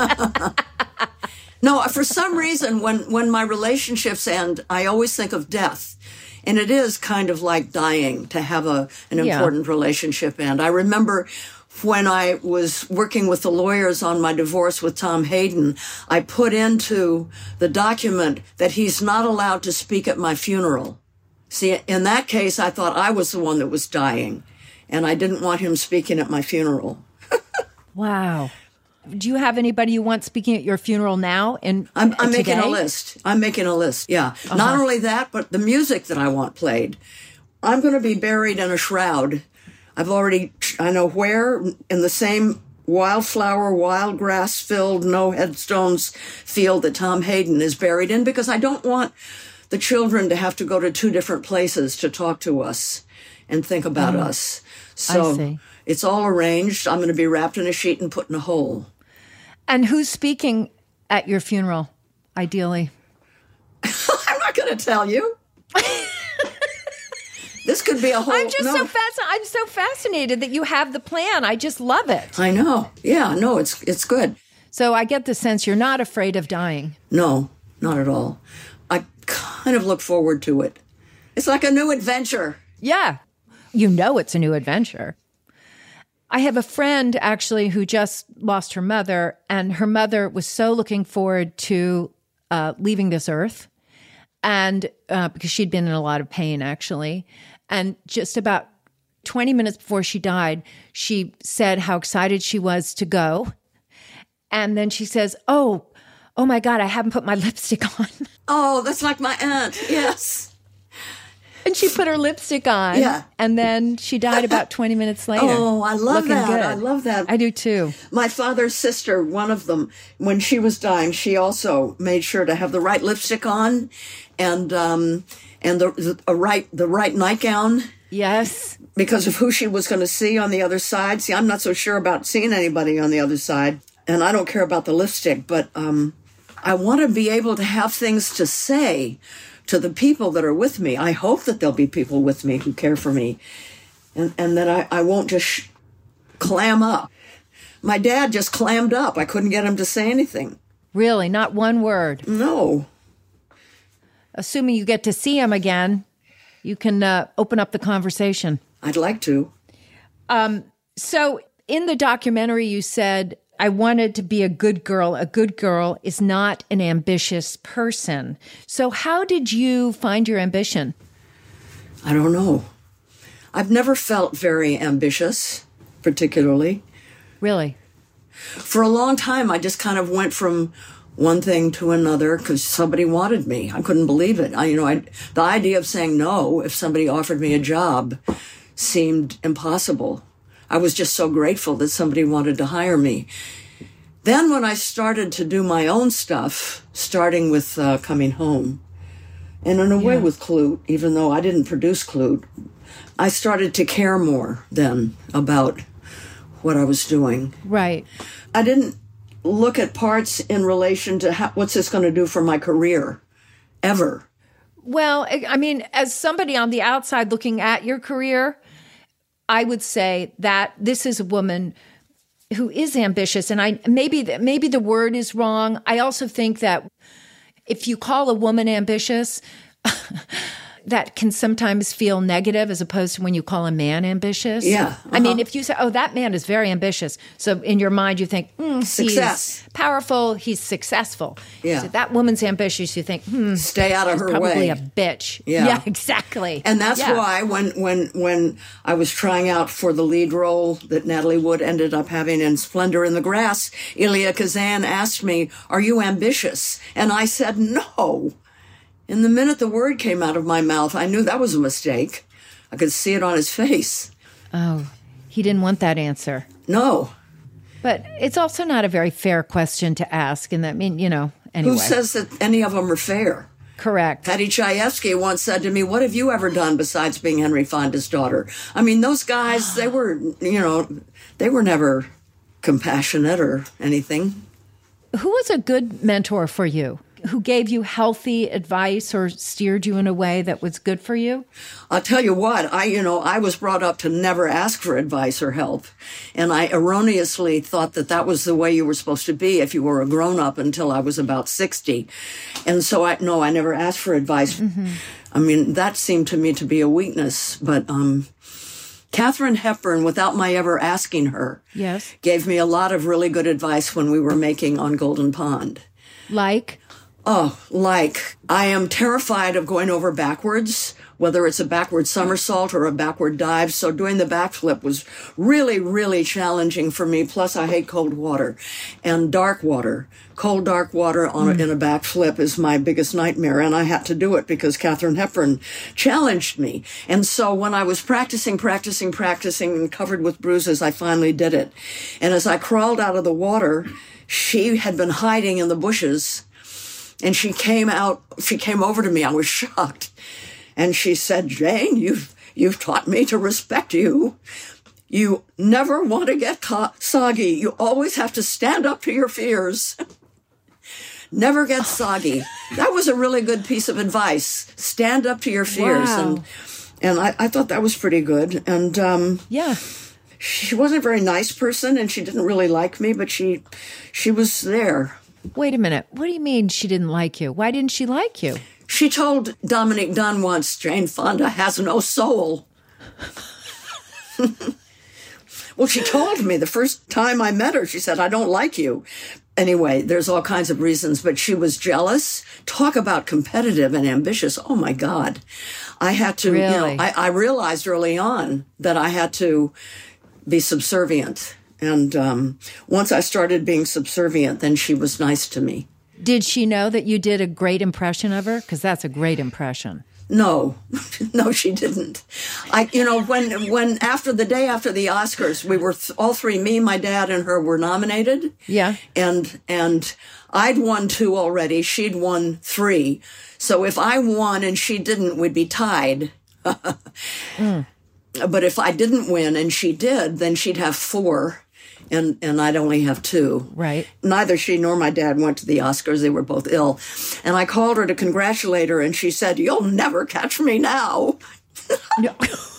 Speaker 4: No, for some reason, when, when my relationships end, I always think of death. And it is kind of like dying to have a an
Speaker 1: yeah.
Speaker 4: important relationship end. I remember when I was working with the lawyers on my divorce with Tom Hayden, I put into the document that he's not allowed to speak at my funeral. See, in that case, I thought I was the one that was dying, and I didn't want him speaking at my funeral.
Speaker 1: Wow. Do you have anybody you want speaking at your funeral now? And
Speaker 4: I'm, I'm
Speaker 1: today?
Speaker 4: making a list. I'm making a list, yeah. Uh-huh. Not only that, but the music that I want played. I'm going to be buried in a shroud. I've already, I know where, in the same wildflower, wild grass-filled, no headstones field that Tom Hayden is buried in, because I don't want the children to have to go to two different places to talk to us and think about mm. us. So
Speaker 1: I see.
Speaker 4: It's all arranged. I'm going to be wrapped in a sheet and put in a hole.
Speaker 1: And who's speaking at your funeral, ideally?
Speaker 4: I'm not going to tell you. This could be a whole...
Speaker 1: I'm just
Speaker 4: no.
Speaker 1: so fasc- I'm so fascinated that you have the plan. I just love it.
Speaker 4: I know. Yeah, no, it's it's good.
Speaker 1: So I get the sense you're not afraid of dying.
Speaker 4: No, not at all. I kind of look forward to it. It's like a new adventure.
Speaker 1: Yeah. You know it's a new adventure. I have a friend, actually, who just lost her mother, and her mother was so looking forward to uh, leaving this earth, and uh, because she'd been in a lot of pain, actually. And just about twenty minutes before she died, she said how excited she was to go. And then she says, oh, oh my God, I haven't put my lipstick on.
Speaker 4: Oh, that's like my aunt, yes.
Speaker 1: And she put her lipstick on.
Speaker 4: Yeah.
Speaker 1: And then she died about twenty minutes later.
Speaker 4: Oh, I love
Speaker 1: looking
Speaker 4: that.
Speaker 1: good.
Speaker 4: I love that.
Speaker 1: I do too.
Speaker 4: My father's sister, one of them, when she was dying, she also made sure to have the right lipstick on and um, and the, the, a right, the right nightgown.
Speaker 1: Yes.
Speaker 4: Because of who she was going to see on the other side. See, I'm not so sure about seeing anybody on the other side. And I don't care about the lipstick, but um, I want to be able to have things to say to the people that are with me. I hope that there'll be people with me who care for me, and, and that I, I won't just sh- clam up. My dad just clammed up. I couldn't get him to say anything.
Speaker 1: Really? Not one word?
Speaker 4: No.
Speaker 1: Assuming you get to see him again, you can uh, open up the conversation.
Speaker 4: I'd like to.
Speaker 1: Um, so in the documentary, you said, I wanted to be a good girl. A good girl is not an ambitious person. So how did you find your ambition?
Speaker 4: I don't know. I've never felt very ambitious, particularly.
Speaker 1: Really?
Speaker 4: For a long time, I just kind of went from one thing to another because somebody wanted me. I couldn't believe it. I, you know, I, the idea of saying no if somebody offered me a job seemed impossible. I was just so grateful that somebody wanted to hire me. Then when I started to do my own stuff, starting with uh, Coming Home, and in a yeah. way with Klute, even though I didn't produce Klute, I started to care more then about what I was doing.
Speaker 1: Right.
Speaker 4: I didn't look at parts in relation to how, what's this going to do for my career, ever.
Speaker 1: Well, I mean, as somebody on the outside looking at your career, I would say that this is a woman who is ambitious, and I maybe maybe the word is wrong. I also think that if you call a woman ambitious, that can sometimes feel negative as opposed to when you call a man ambitious.
Speaker 4: Yeah. Uh-huh.
Speaker 1: I mean, if you say, oh, that man is very ambitious. So in your mind, you think, mm,
Speaker 4: success.
Speaker 1: He's powerful, he's successful.
Speaker 4: Yeah.
Speaker 1: So that woman's ambitious, you think, hmm.
Speaker 4: Stay out of her
Speaker 1: probably
Speaker 4: way.
Speaker 1: a bitch.
Speaker 4: Yeah.
Speaker 1: Yeah, exactly.
Speaker 4: And that's
Speaker 1: yeah.
Speaker 4: why when, when, when I was trying out for the lead role that Natalie Wood ended up having in Splendor in the Grass, Elia Kazan asked me, are you ambitious? And I said, no. And the minute the word came out of my mouth, I knew that was a mistake. I could see it on his face.
Speaker 1: Oh, he didn't want that answer.
Speaker 4: No.
Speaker 1: But it's also not a very fair question to ask. And that mean, you know, anyway.
Speaker 4: Who says that any of them are fair?
Speaker 1: Correct.
Speaker 4: Patty Chayefsky once said to me, what have you ever done besides being Henry Fonda's daughter? I mean, those guys, they were, you know, they were never compassionate or anything.
Speaker 1: Who was a good mentor for you? Who gave you healthy advice or steered you in a way that was good for you?
Speaker 4: I'll tell you what, I, you know, I was brought up to never ask for advice or help. And I erroneously thought that that was the way you were supposed to be if you were a grown-up until I was about sixty. And so I, no, I never asked for advice. Mm-hmm. I mean, that seemed to me to be a weakness. But, um, Katharine Hepburn, without my ever asking her,
Speaker 1: yes,
Speaker 4: gave me a lot of really good advice when we were making On Golden Pond.
Speaker 1: Like?
Speaker 4: Oh, like, I am terrified of going over backwards whether it's a backward somersault or a backward dive. So doing the backflip was really, really challenging for me. Plus, I hate cold water and dark water. Cold, dark water on a, in a backflip is my biggest nightmare. And I had to do it because Katharine Hepburn challenged me. And so when I was practicing, practicing, practicing and covered with bruises, I finally did it. And as I crawled out of the water, she had been hiding in the bushes. And she came out, she came over to me. I was shocked. And she said, Jane, you've, you've taught me to respect you. You never want to get co- soggy. You always have to stand up to your fears. Never get soggy. That was a really good piece of advice. Stand up to your fears.
Speaker 1: Wow.
Speaker 4: And and I, I thought that was pretty good. And um,
Speaker 1: Yeah.
Speaker 4: she wasn't a very nice person, and she didn't really like me, but she she was there.
Speaker 1: Wait a minute. What do you mean she didn't like you? Why didn't she like you?
Speaker 4: She told Dominic Dunn once, Jane Fonda has no soul. Well, she told me the first time I met her, she said, I don't like you. Anyway, there's all kinds of reasons, but she was jealous. Talk about competitive and ambitious. Oh, my God. I had to,
Speaker 1: Really?
Speaker 4: you know, I, I realized early on that I had to be subservient. And um, once I started being subservient, then she was nice to me.
Speaker 1: Did she know that you did a great impression of her? Because that's a great impression.
Speaker 4: No, no, she didn't. I, you know, when, when after the day after the Oscars, we were th- all three, me, my dad, and her were nominated.
Speaker 1: Yeah.
Speaker 4: And, and I'd won two already. She'd won three. So if I won and she didn't, we'd be tied. mm. But if I didn't win and she did, then she'd have four. And, and I'd only have two.
Speaker 1: Right.
Speaker 4: Neither she nor my dad went to the Oscars. They were both ill. And I called her to congratulate her, and she said, you'll never catch me now.
Speaker 1: No.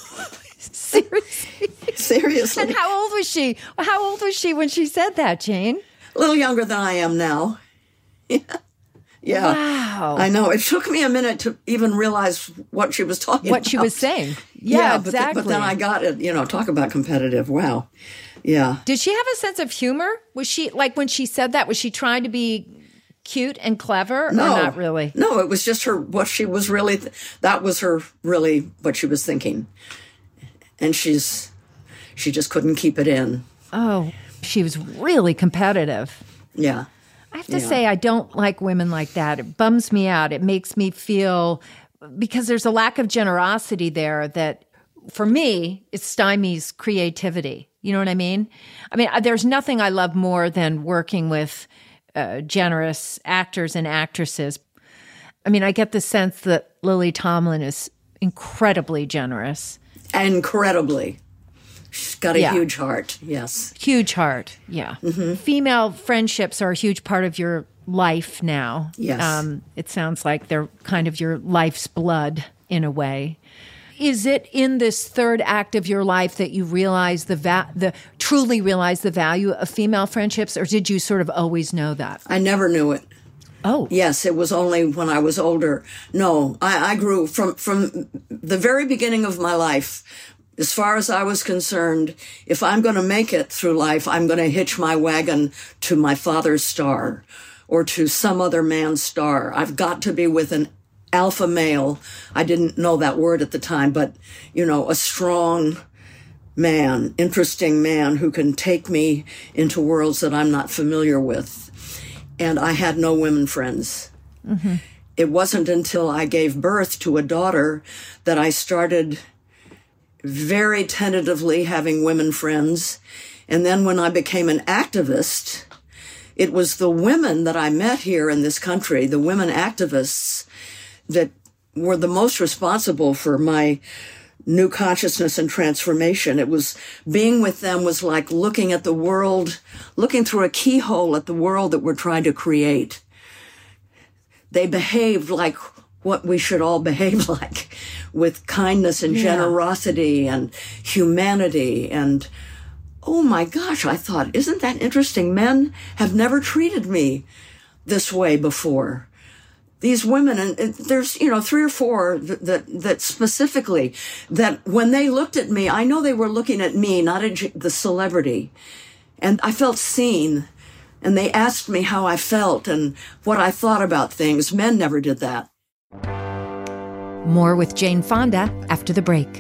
Speaker 1: Seriously?
Speaker 4: Seriously.
Speaker 1: And how old was she? How old was she when she said that, Jane?
Speaker 4: A little younger than I am now. Yeah. Yeah.
Speaker 1: Wow.
Speaker 4: I know. It took me a minute to even realize what she was talking
Speaker 1: What
Speaker 4: about.
Speaker 1: she was saying. Yeah,
Speaker 4: yeah but
Speaker 1: exactly.
Speaker 4: Th- but then I got it, you know, talk about competitive. Wow. Yeah.
Speaker 1: Did she have a sense of humor? Was she, like when she said that, was she trying to be cute and clever
Speaker 4: No,
Speaker 1: or not really?
Speaker 4: No, it was just her, what she was really, th- that was her really, what she was thinking. And she's, she just couldn't keep it in.
Speaker 1: Oh, she was really competitive.
Speaker 4: Yeah.
Speaker 1: I have to
Speaker 4: Yeah.
Speaker 1: say, I don't like women like that. It bums me out. It makes me feel, because there's a lack of generosity there that, for me, it stymies creativity. You know what I mean? I mean, there's nothing I love more than working with uh, generous actors and actresses. I mean, I get the sense that Lily Tomlin is incredibly generous.
Speaker 4: Incredibly. She's got a
Speaker 1: Yeah.
Speaker 4: huge heart. Yes.
Speaker 1: Huge heart, yeah.
Speaker 4: Mm-hmm.
Speaker 1: Female friendships are a huge part of your life now.
Speaker 4: Yes.
Speaker 1: Um, it sounds like they're kind of your life's blood in a way. Is it in this third act of your life that you realize the va- the truly realize the value of female friendships, or did you sort of always know that?
Speaker 4: I never knew it.
Speaker 1: Oh,
Speaker 4: Yes, it was only when I was older. No, I, I grew from, from the very beginning of my life. As far as I was concerned, if I'm going to make it through life, I'm going to hitch my wagon to my father's star or to some other man's star. I've got to be with an alpha male. I didn't know that word at the time, but, you know, a strong man, interesting man who can take me into worlds that I'm not familiar with. And I had no women friends. Mm-hmm. It wasn't until I gave birth to a daughter that I started very tentatively having women friends. And then when I became an activist, it was the women that I met here in this country, the women activists, that were the most responsible for my new consciousness and transformation. It was, being with them was like looking at the world, looking through a keyhole at the world that we're trying to create. They behaved like what we should all behave like, with kindness and
Speaker 1: Yeah.
Speaker 4: generosity and humanity. And oh my gosh, I thought, isn't that interesting? Men have never treated me this way before. These women, and there's, you know, three or four that, that, that specifically, that when they looked at me, I know they were looking at me, not at the celebrity. And I felt seen. And they asked me how I felt and what I thought about things. Men never did that.
Speaker 2: More with Jane Fonda after the break.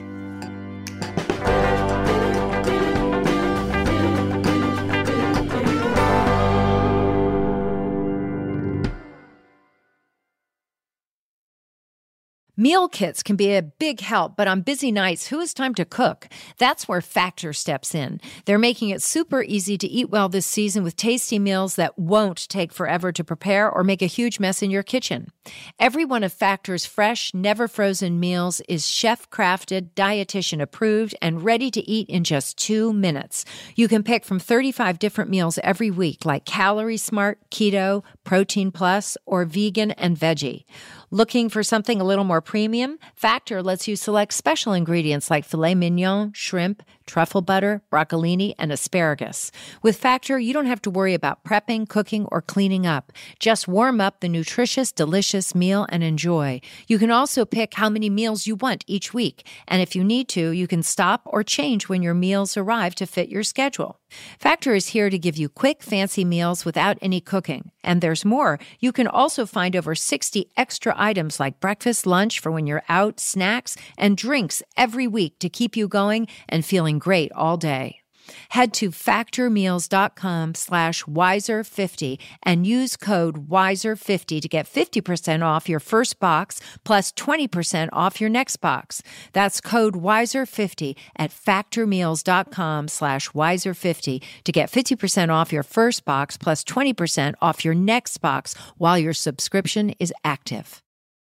Speaker 1: Meal kits can be a big help, but on busy nights, who has time to cook? That's where Factor steps in. They're making it super easy to eat well this season with tasty meals that won't take forever to prepare or make a huge mess in your kitchen. Every one of Factor's fresh, never frozen meals is chef-crafted, dietitian approved, and ready to eat in just two minutes. You can pick from thirty-five different meals every week, like Calorie Smart, Keto, Protein Plus, or Vegan and Veggie. Looking for something a little more premium? Factor lets you select special ingredients like filet mignon, shrimp, truffle butter, broccolini, and asparagus. With Factor, you don't have to worry about prepping, cooking, or cleaning up. Just warm up the nutritious, delicious meal and enjoy. You can also pick how many meals you want each week. And if you need to, you can stop or change when your meals arrive to fit your schedule. Factor is here to give you quick, fancy meals without any cooking. And there's more. You can also find over sixty extra items like breakfast, lunch for when you're out, snacks, and drinks every week to keep you going and feeling great all day. Head to factormeals.com slash wiser50 and use code wiser fifty to get fifty percent off your first box plus twenty percent off your next box. That's code wiser fifty at factormeals.com slash wiser50 to get fifty percent off your first box plus twenty percent off your next box while your subscription is active.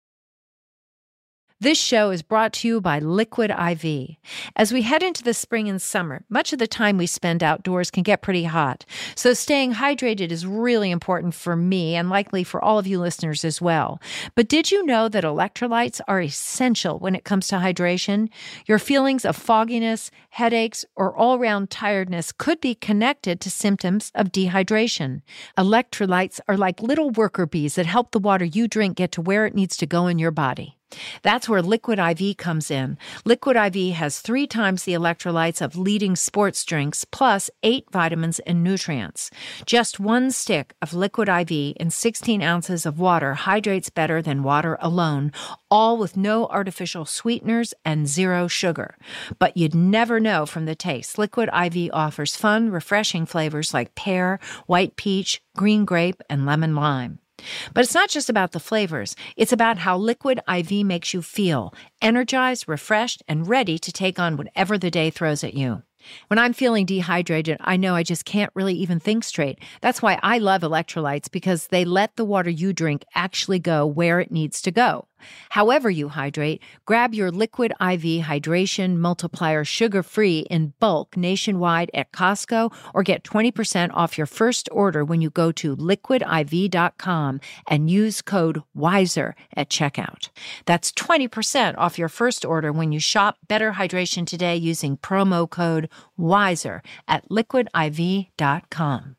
Speaker 1: This show is brought to you by Liquid I V. As we head into the spring and summer, much of the time we spend outdoors can get pretty hot. So staying hydrated is really important for me and likely for all of you listeners as well. But did you know that electrolytes are essential when it comes to hydration? Your feelings of fogginess, headaches, or all-round tiredness could be connected to symptoms of dehydration. Electrolytes are like little worker bees that help the water you drink get to where it needs to go in your body. That's where Liquid I V comes in. Liquid I V has three times the electrolytes of leading sports drinks, plus eight vitamins and nutrients. Just one stick of Liquid I V in sixteen ounces of water hydrates better than water alone, all with no artificial sweeteners and zero sugar. But you'd never know from the taste. Liquid I V offers fun, refreshing flavors like pear, white peach, green grape, and lemon lime. But it's not just about the flavors. It's about how Liquid I V makes you feel, energized, refreshed, and ready to take on whatever the day throws at you. When I'm feeling dehydrated, I know I just can't really even think straight. That's why I love electrolytes, because they let the water you drink actually go where it needs to go. However you hydrate, grab your Liquid I V Hydration Multiplier sugar-free in bulk nationwide at Costco, or get twenty percent off your first order when you go to liquid I V dot com and use code WISER at checkout. That's twenty percent off your first order when you shop Better Hydration today using promo code WISER at liquid I V dot com.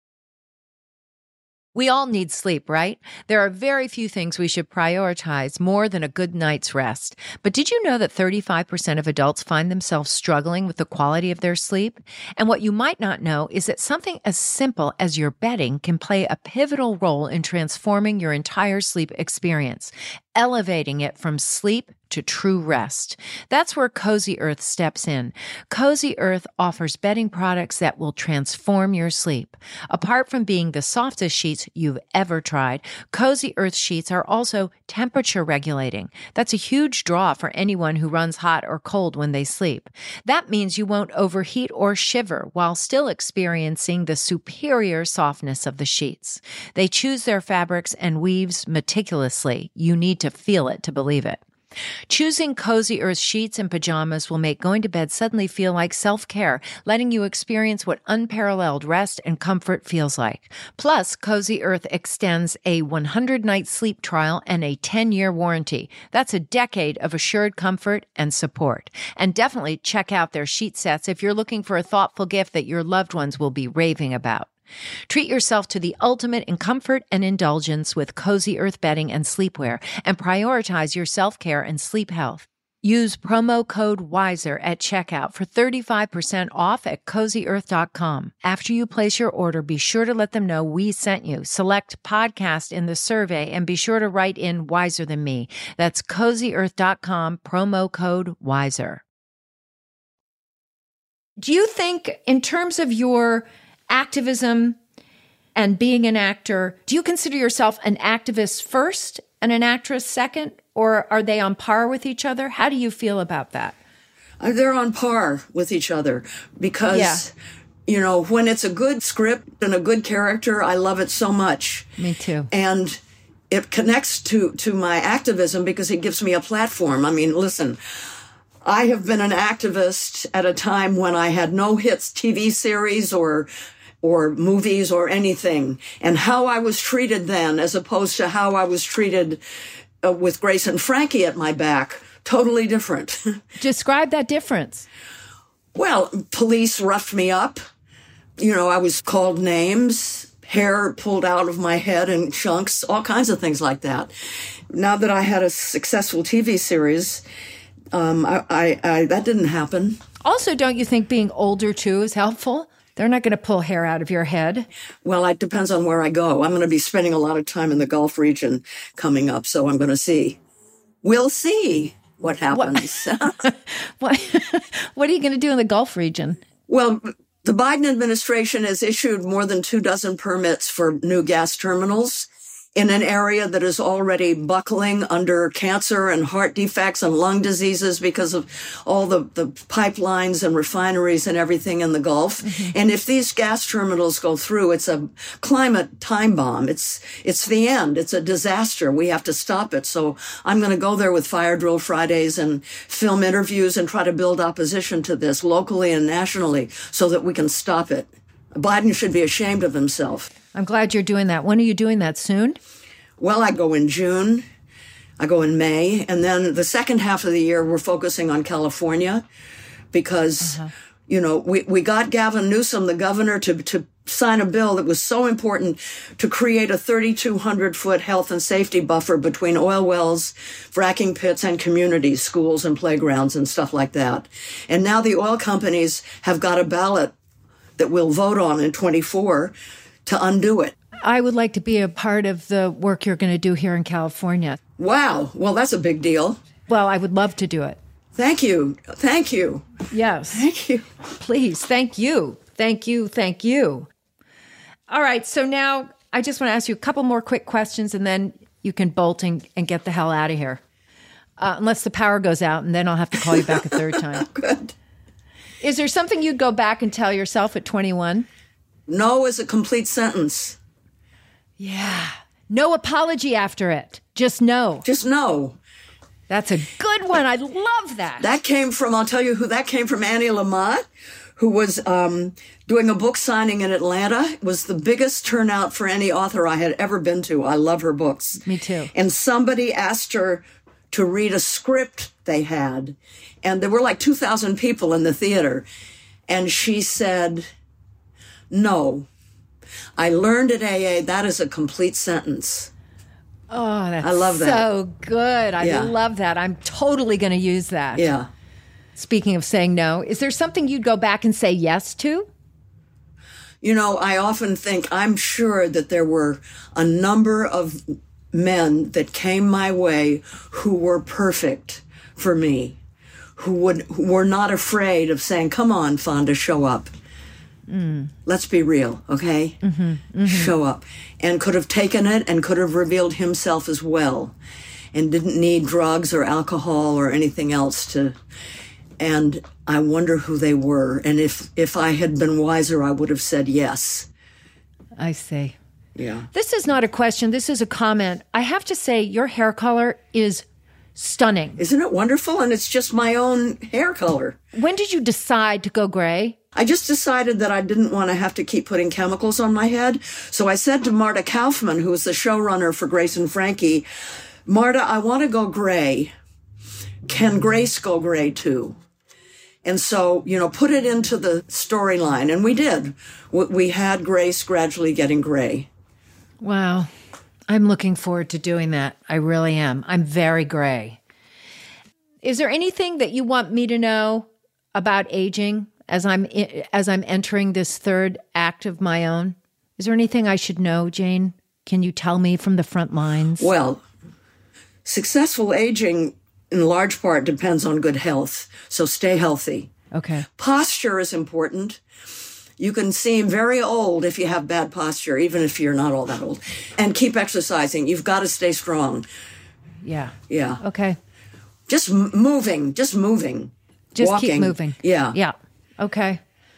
Speaker 1: We all need sleep, right? There are very few things we should prioritize more than a good night's rest. But did you know that thirty-five percent of adults find themselves struggling with the quality of their sleep? And what you might not know is that something as simple as your bedding can play a pivotal role in transforming your entire sleep experience, elevating it from sleep to true rest. That's where Cozy Earth steps in. Cozy Earth offers bedding products that will transform your sleep. Apart from being the softest sheets you've ever tried, Cozy Earth sheets are also temperature regulating. That's a huge draw for anyone who runs hot or cold when they sleep. That means you won't overheat or shiver while still experiencing the superior softness of the sheets. They choose their fabrics and weaves meticulously. You need to feel it to believe it. Choosing Cozy Earth sheets and pajamas will make going to bed suddenly feel like self-care, letting you experience what unparalleled rest and comfort feels like. Plus, Cozy Earth extends a one hundred night sleep trial and a ten year warranty. That's a decade of assured comfort and support. And definitely check out their sheet sets if you're looking for a thoughtful gift that your loved ones will be raving about. Treat yourself to the ultimate in comfort and indulgence with Cozy Earth bedding and sleepwear, and prioritize your self-care and sleep health. Use promo code WISER at checkout for thirty-five percent off at cozy earth dot com. After you place your order, be sure to let them know we sent you. Select podcast in the survey and be sure to write in Wiser Than Me. That's cozy earth dot com, promo code WISER. Do you think, in terms of your activism and being an actor, do you consider yourself an activist first and an actress second? Or are they on par with each other? How do you feel about that?
Speaker 4: Uh, they're on par with each other because, yeah. you know, when it's a good script and a good character, I love it so much.
Speaker 1: Me too.
Speaker 4: And it connects to, to my activism because it gives me a platform. I mean, listen, I have been an activist at a time when I had no hits T V series or or movies or anything. And how I was treated then as opposed to how I was treated Uh, with Grace and Frankie at my back, totally different.
Speaker 1: Describe that difference.
Speaker 4: Well, police roughed me up. You know, I was called names, hair pulled out of my head in chunks, all kinds of things like that. Now that I had a successful T V series, um, I, I, I that didn't happen.
Speaker 1: Also, don't you think being older, too, is helpful? They're not going to pull hair out of your head.
Speaker 4: Well, it depends on where I go. I'm going to be spending a lot of time in the Gulf region coming up, so I'm going to see. We'll see what happens.
Speaker 1: What, what, what are you going to do in the Gulf region?
Speaker 4: Well, the Biden administration has issued more than two dozen permits for new gas terminals in an area that is already buckling under cancer and heart defects and lung diseases because of all the, the pipelines and refineries and everything in the Gulf. Mm-hmm. And if these gas terminals go through, it's a climate time bomb. It's, it's the end. It's a disaster. We have to stop it. So I'm going to go there with Fire Drill Fridays and film interviews and try to build opposition to this locally and nationally so that we can stop it. Biden should be ashamed of himself.
Speaker 1: I'm glad you're doing that. When are you doing that? Soon?
Speaker 4: Well, I go in June. I go in May. And then the second half of the year, we're focusing on California because, uh-huh. you know, we, we got Gavin Newsom, the governor, to, to sign a bill that was so important to create a thirty-two hundred foot health and safety buffer between oil wells, fracking pits, and communities, schools and playgrounds and stuff like that. And now the oil companies have got a ballot that we'll vote on in twenty-four to undo it.
Speaker 1: I would like to be a part of the work you're going to do here in California.
Speaker 4: Wow. Well, that's a big deal.
Speaker 1: Well, I would love to do it.
Speaker 4: Thank you. Thank you.
Speaker 1: Yes.
Speaker 4: Thank you.
Speaker 1: Please. Thank you. Thank you. Thank you. All right. So now I just want to ask you a couple more quick questions and then you can bolt and, and get the hell out of here. Uh, unless the power goes out and then I'll have to call you back a third time.
Speaker 4: Good.
Speaker 1: Is there something you'd go back and tell yourself at twenty-one?
Speaker 4: No is a complete sentence.
Speaker 1: Yeah. No apology after it. Just no.
Speaker 4: Just no.
Speaker 1: That's a good one. I love that.
Speaker 4: That came from, I'll tell you who that came from, Annie Lamott, who was um, doing a book signing in Atlanta. It was the biggest turnout for any author I had ever been to. I love her books.
Speaker 1: Me too.
Speaker 4: And somebody asked her to read a script they had. And there were like two thousand people in the theater. And she said, no. I learned at A A that is a complete sentence.
Speaker 1: Oh, that's
Speaker 4: I love that.
Speaker 1: So good. I
Speaker 4: yeah.
Speaker 1: love that. I'm totally going to use that.
Speaker 4: Yeah.
Speaker 1: Speaking of saying no, is there something you'd go back and say yes to?
Speaker 4: You know, I often think, I'm sure that there were a number of men that came my way who were perfect for me, who would who were not afraid of saying, come on, Fonda, show up. Mm. Let's be real, okay? Mm-hmm, mm-hmm. Show up. And could have taken it and could have revealed himself as well and didn't need drugs or alcohol or anything else to... And I wonder who they were. And if, if I had been wiser, I would have said yes.
Speaker 1: I see.
Speaker 4: Yeah.
Speaker 1: This is not a question. This is a comment. I have to say, your hair color is stunning.
Speaker 4: Isn't it wonderful? And it's just my own hair color.
Speaker 1: When did you decide to go gray?
Speaker 4: I just decided that I didn't want to have to keep putting chemicals on my head. So I said to Marta Kaufman, who was the showrunner for Grace and Frankie, Marta, I want to go gray. Can Grace go gray too? And so, you know, put it into the storyline. And we did. We had Grace gradually getting gray.
Speaker 1: Wow. I'm looking forward to doing that. I really am. I'm very gray. Is there anything that you want me to know about aging as I'm as I'm entering this third act of my own? Is there anything I should know, Jane? Can you tell me from the front lines?
Speaker 4: Well, successful aging in large part depends on good health. So stay healthy.
Speaker 1: Okay.
Speaker 4: Posture is important. You can seem very old if you have bad posture, even if you're not all that old. And keep exercising. You've got to stay strong.
Speaker 1: Yeah.
Speaker 4: Yeah.
Speaker 1: Okay.
Speaker 4: Just m- moving. Just moving.
Speaker 1: Just
Speaker 4: Walking.
Speaker 1: keep moving.
Speaker 4: Yeah.
Speaker 1: Yeah. Okay.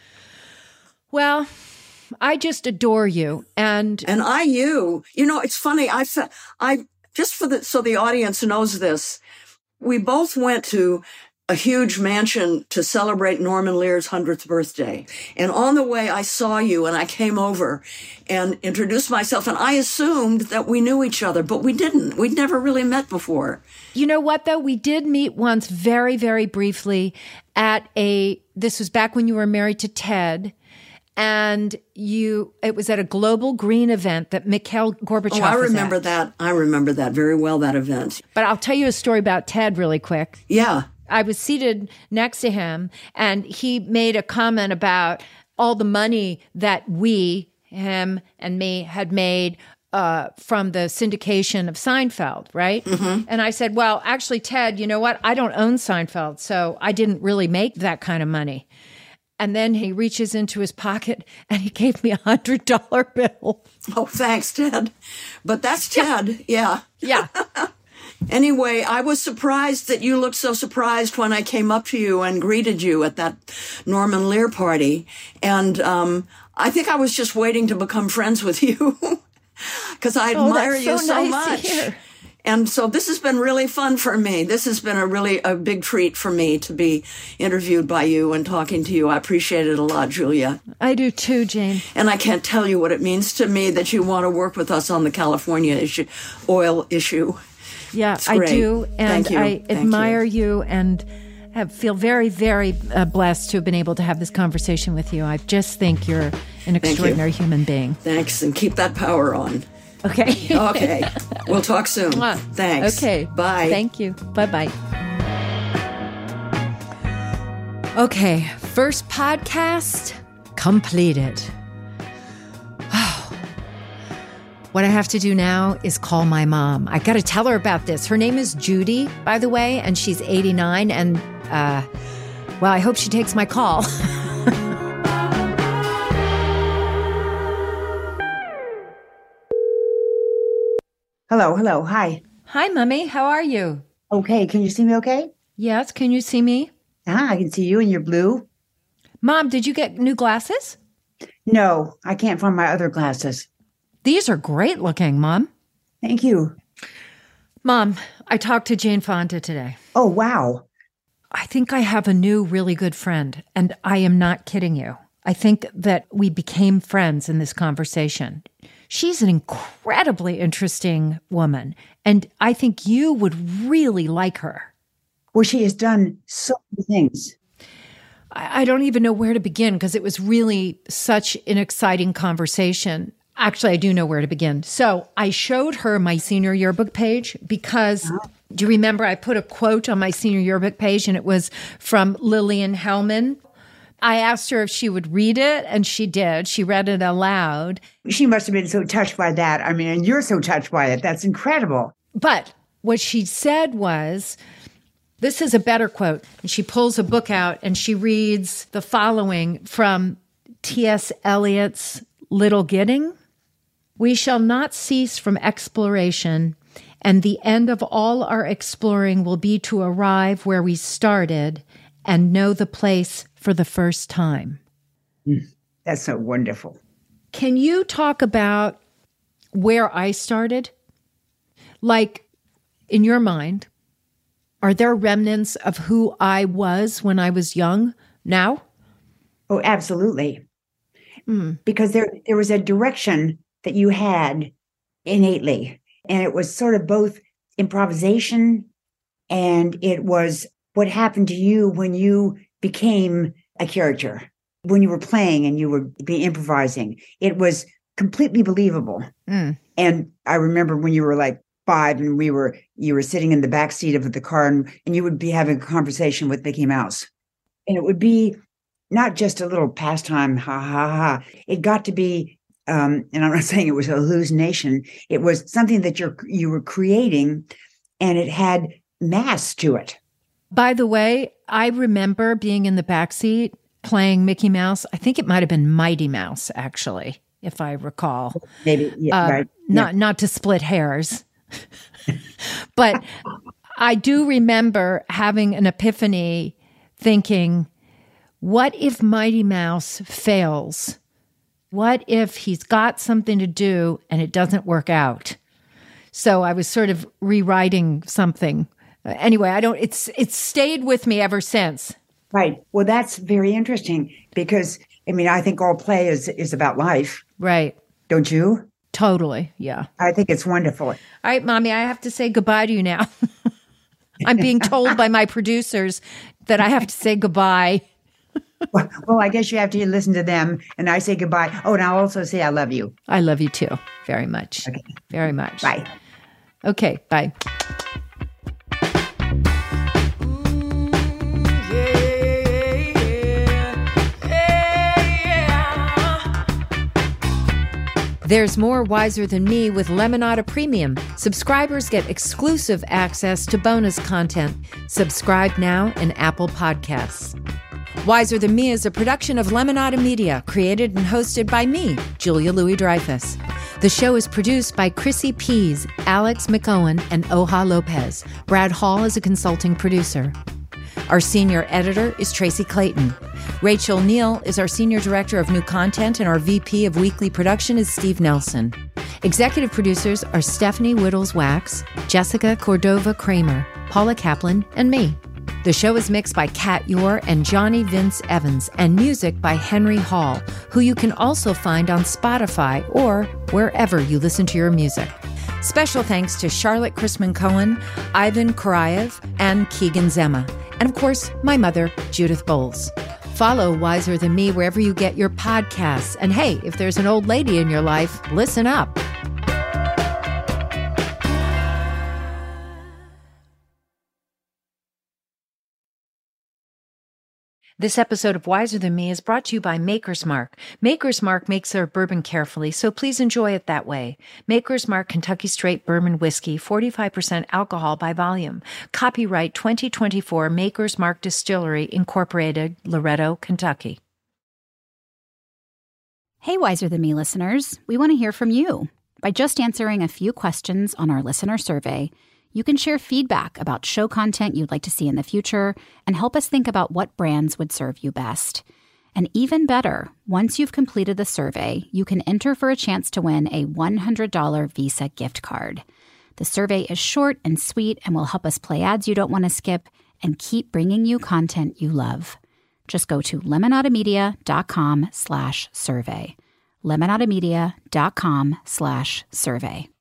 Speaker 1: Well, I just adore you. And
Speaker 4: And I, you, you know, it's funny. I said, I, just for the, so the audience knows this, we both went to a huge mansion to celebrate Norman Lear's hundredth birthday. And on the way, I saw you and I came over and introduced myself. And I assumed that we knew each other, but we didn't. We'd never really met before.
Speaker 1: you know what, though? We did meet once very, very briefly at a, this was back when you were married to Ted. And you, it was at a Global Green event that Mikhail Gorbachev
Speaker 4: Oh, I
Speaker 1: was
Speaker 4: remember
Speaker 1: at.
Speaker 4: that. I remember that very well, that event.
Speaker 1: But I'll tell you a story about Ted really quick.
Speaker 4: Yeah.
Speaker 1: I was seated next to him, and he made a comment about all the money that we, him and me, had made uh, from the syndication of Seinfeld, right? Mm-hmm. And I said, well, actually, Ted, you know what? I don't own Seinfeld, so I didn't really make that kind of money. And then he reaches into his pocket and he gave me a hundred dollar bill.
Speaker 4: Oh, thanks, Ted. But that's Ted. Yeah.
Speaker 1: Yeah.
Speaker 4: Anyway, I was surprised that you looked so surprised when I came up to you and greeted you at that Norman Lear party. And um, I think I was just waiting to become friends with you because I
Speaker 1: Oh,
Speaker 4: admire
Speaker 1: that's
Speaker 4: you
Speaker 1: so
Speaker 4: so
Speaker 1: nice to
Speaker 4: much.
Speaker 1: hear.
Speaker 4: And so this has been really fun for me. This has been a really a big treat for me to be interviewed by you and talking to you. I appreciate it a lot, Julia.
Speaker 1: I do too, Jane.
Speaker 4: And I can't tell you what it means to me that you want to work with us on the California issue, oil issue.
Speaker 1: Yeah,
Speaker 4: It's
Speaker 1: I
Speaker 4: great.
Speaker 1: do. And
Speaker 4: Thank you.
Speaker 1: I
Speaker 4: Thank
Speaker 1: admire
Speaker 4: you.
Speaker 1: you and have, feel very, very uh, blessed to have been able to have this conversation with you. I just think you're an extraordinary human being.
Speaker 4: Thanks, and keep that power on.
Speaker 1: Okay.
Speaker 4: Okay. We'll talk soon.
Speaker 1: Mwah.
Speaker 4: Thanks.
Speaker 1: Okay.
Speaker 4: Bye.
Speaker 1: Thank you. Bye-bye. Okay. First podcast completed. What I have to do now is call my mom. I got to tell her about this. Her name is Judy, by the way, and she's eighty-nine. And, uh, well, I hope she takes my call.
Speaker 7: Hello, hello, hi.
Speaker 1: Hi, Mummy. How are you?
Speaker 7: Okay, can you see me okay?
Speaker 1: Yes. Can you see me?
Speaker 7: Ah, I can see you in your blue.
Speaker 1: Mom, did you get new glasses?
Speaker 7: No, I can't find my other glasses.
Speaker 1: These are great looking, Mom.
Speaker 7: Thank you.
Speaker 1: Mom, I talked to Jane Fonda today.
Speaker 7: Oh, wow.
Speaker 1: I think I have a new really good friend, and I am not kidding you. I think that we became friends in this conversation. She's an incredibly interesting woman, and I think you would really like her.
Speaker 7: Well, she has done so many things.
Speaker 1: I, I don't even know where to begin because it was really such an exciting conversation. Actually, I do know where to begin. So I showed her my senior yearbook page because, do you remember I put a quote on my senior yearbook page and it was from Lillian Hellman? I asked her if she would read it, and she did. She read it aloud.
Speaker 7: She must have been so touched by that. I mean, and you're so touched by it. That's incredible.
Speaker 1: But what she said was, this is a better quote. And she pulls a book out and she reads the following from T S Eliot's Little Gidding. We shall not cease from exploration, and the end of all our exploring will be to arrive where we started and know the place for the first time.
Speaker 7: Mm, that's so wonderful.
Speaker 1: Can you talk about where I started? Like, in your mind, are there remnants of who I was when I was young now?
Speaker 7: Oh, absolutely.
Speaker 1: Mm.
Speaker 7: Because there, there was a direction that you had innately, and it was sort of both improvisation and it was what happened to you when you became a character, when you were playing and you were be improvising. It was completely believable.
Speaker 1: Mm.
Speaker 7: And I remember when you were like five and we were, you were sitting in the back seat of the car and, and you would be having a conversation with Mickey Mouse. And it would be not just a little pastime, ha, ha, ha. It got to be, um, and I'm not saying it was a hallucination. It was something that you're, you were creating, and it had mass to it.
Speaker 1: By the way, I remember being in the backseat playing Mickey Mouse. I think it might have been Mighty Mouse, actually, if I recall.
Speaker 7: Maybe, yeah,
Speaker 1: uh,
Speaker 7: right.
Speaker 1: Not,
Speaker 7: yeah.
Speaker 1: not to split hairs. But I do remember having an epiphany thinking, what if Mighty Mouse fails? What if he's got something to do and it doesn't work out? So I was sort of rewriting something. Uh, anyway, I don't, it's, it's stayed with me ever since.
Speaker 7: Right. Well, that's very interesting because, I mean, I think all play is, is about life.
Speaker 1: Right.
Speaker 7: Don't you?
Speaker 1: Totally. Yeah.
Speaker 7: I think it's wonderful.
Speaker 1: All right, Mommy, I have to say goodbye to you now. I'm being told by my producers that I have to say goodbye.
Speaker 7: well, well, I guess you have to listen to them. And I say goodbye. Oh, and I'll also say I love you.
Speaker 1: I love you too. Very much.
Speaker 7: Okay.
Speaker 1: Very much.
Speaker 7: Bye.
Speaker 1: Okay. Bye. There's more Wiser Than Me with Lemonada Premium. Subscribers get exclusive access to bonus content. Subscribe now in Apple Podcasts. Wiser Than Me is a production of Lemonada Media, created and hosted by me, Julia Louis-Dreyfus. The show is produced by Chrissy Pease, Alex McOwen, and Oha Lopez. Brad Hall is a consulting producer. Our senior editor is Tracy Clayton. Rachel Neal is our senior director of new content, and our V P of weekly production is Steve Nelson. Executive producers are Stephanie Whittles-Wax, Jessica Cordova-Kramer, Paula Kaplan, and me. The show is mixed by Kat Yor and Johnny Vince Evans, and music by Henry Hall, who you can also find on Spotify or wherever you listen to your music. Special thanks to Charlotte Chrisman Cohen, Ivan Karayev, and Keegan Zema. And of course, my mother, Judith Bowles. Follow Wiser Than Me wherever you get your podcasts. And hey, if there's an old lady in your life, listen up. This episode of Wiser Than Me is brought to you by Maker's Mark. Maker's Mark makes their bourbon carefully, so please enjoy it that way. Maker's Mark Kentucky Straight Bourbon Whiskey, forty-five percent alcohol by volume. Copyright twenty twenty-four Maker's Mark Distillery, Incorporated, Loretto, Kentucky.
Speaker 6: Hey, Wiser Than Me listeners, we want to hear from you. By just answering a few questions on our listener survey, you can share feedback about show content you'd like to see in the future and help us think about what brands would serve you best. And even better, once you've completed the survey, you can enter for a chance to win a one hundred dollars Visa gift card. The survey is short and sweet and will help us play ads you don't want to skip and keep bringing you content you love. Just go to lemonadamedia.com slash survey. lemonadamedia.com slash survey.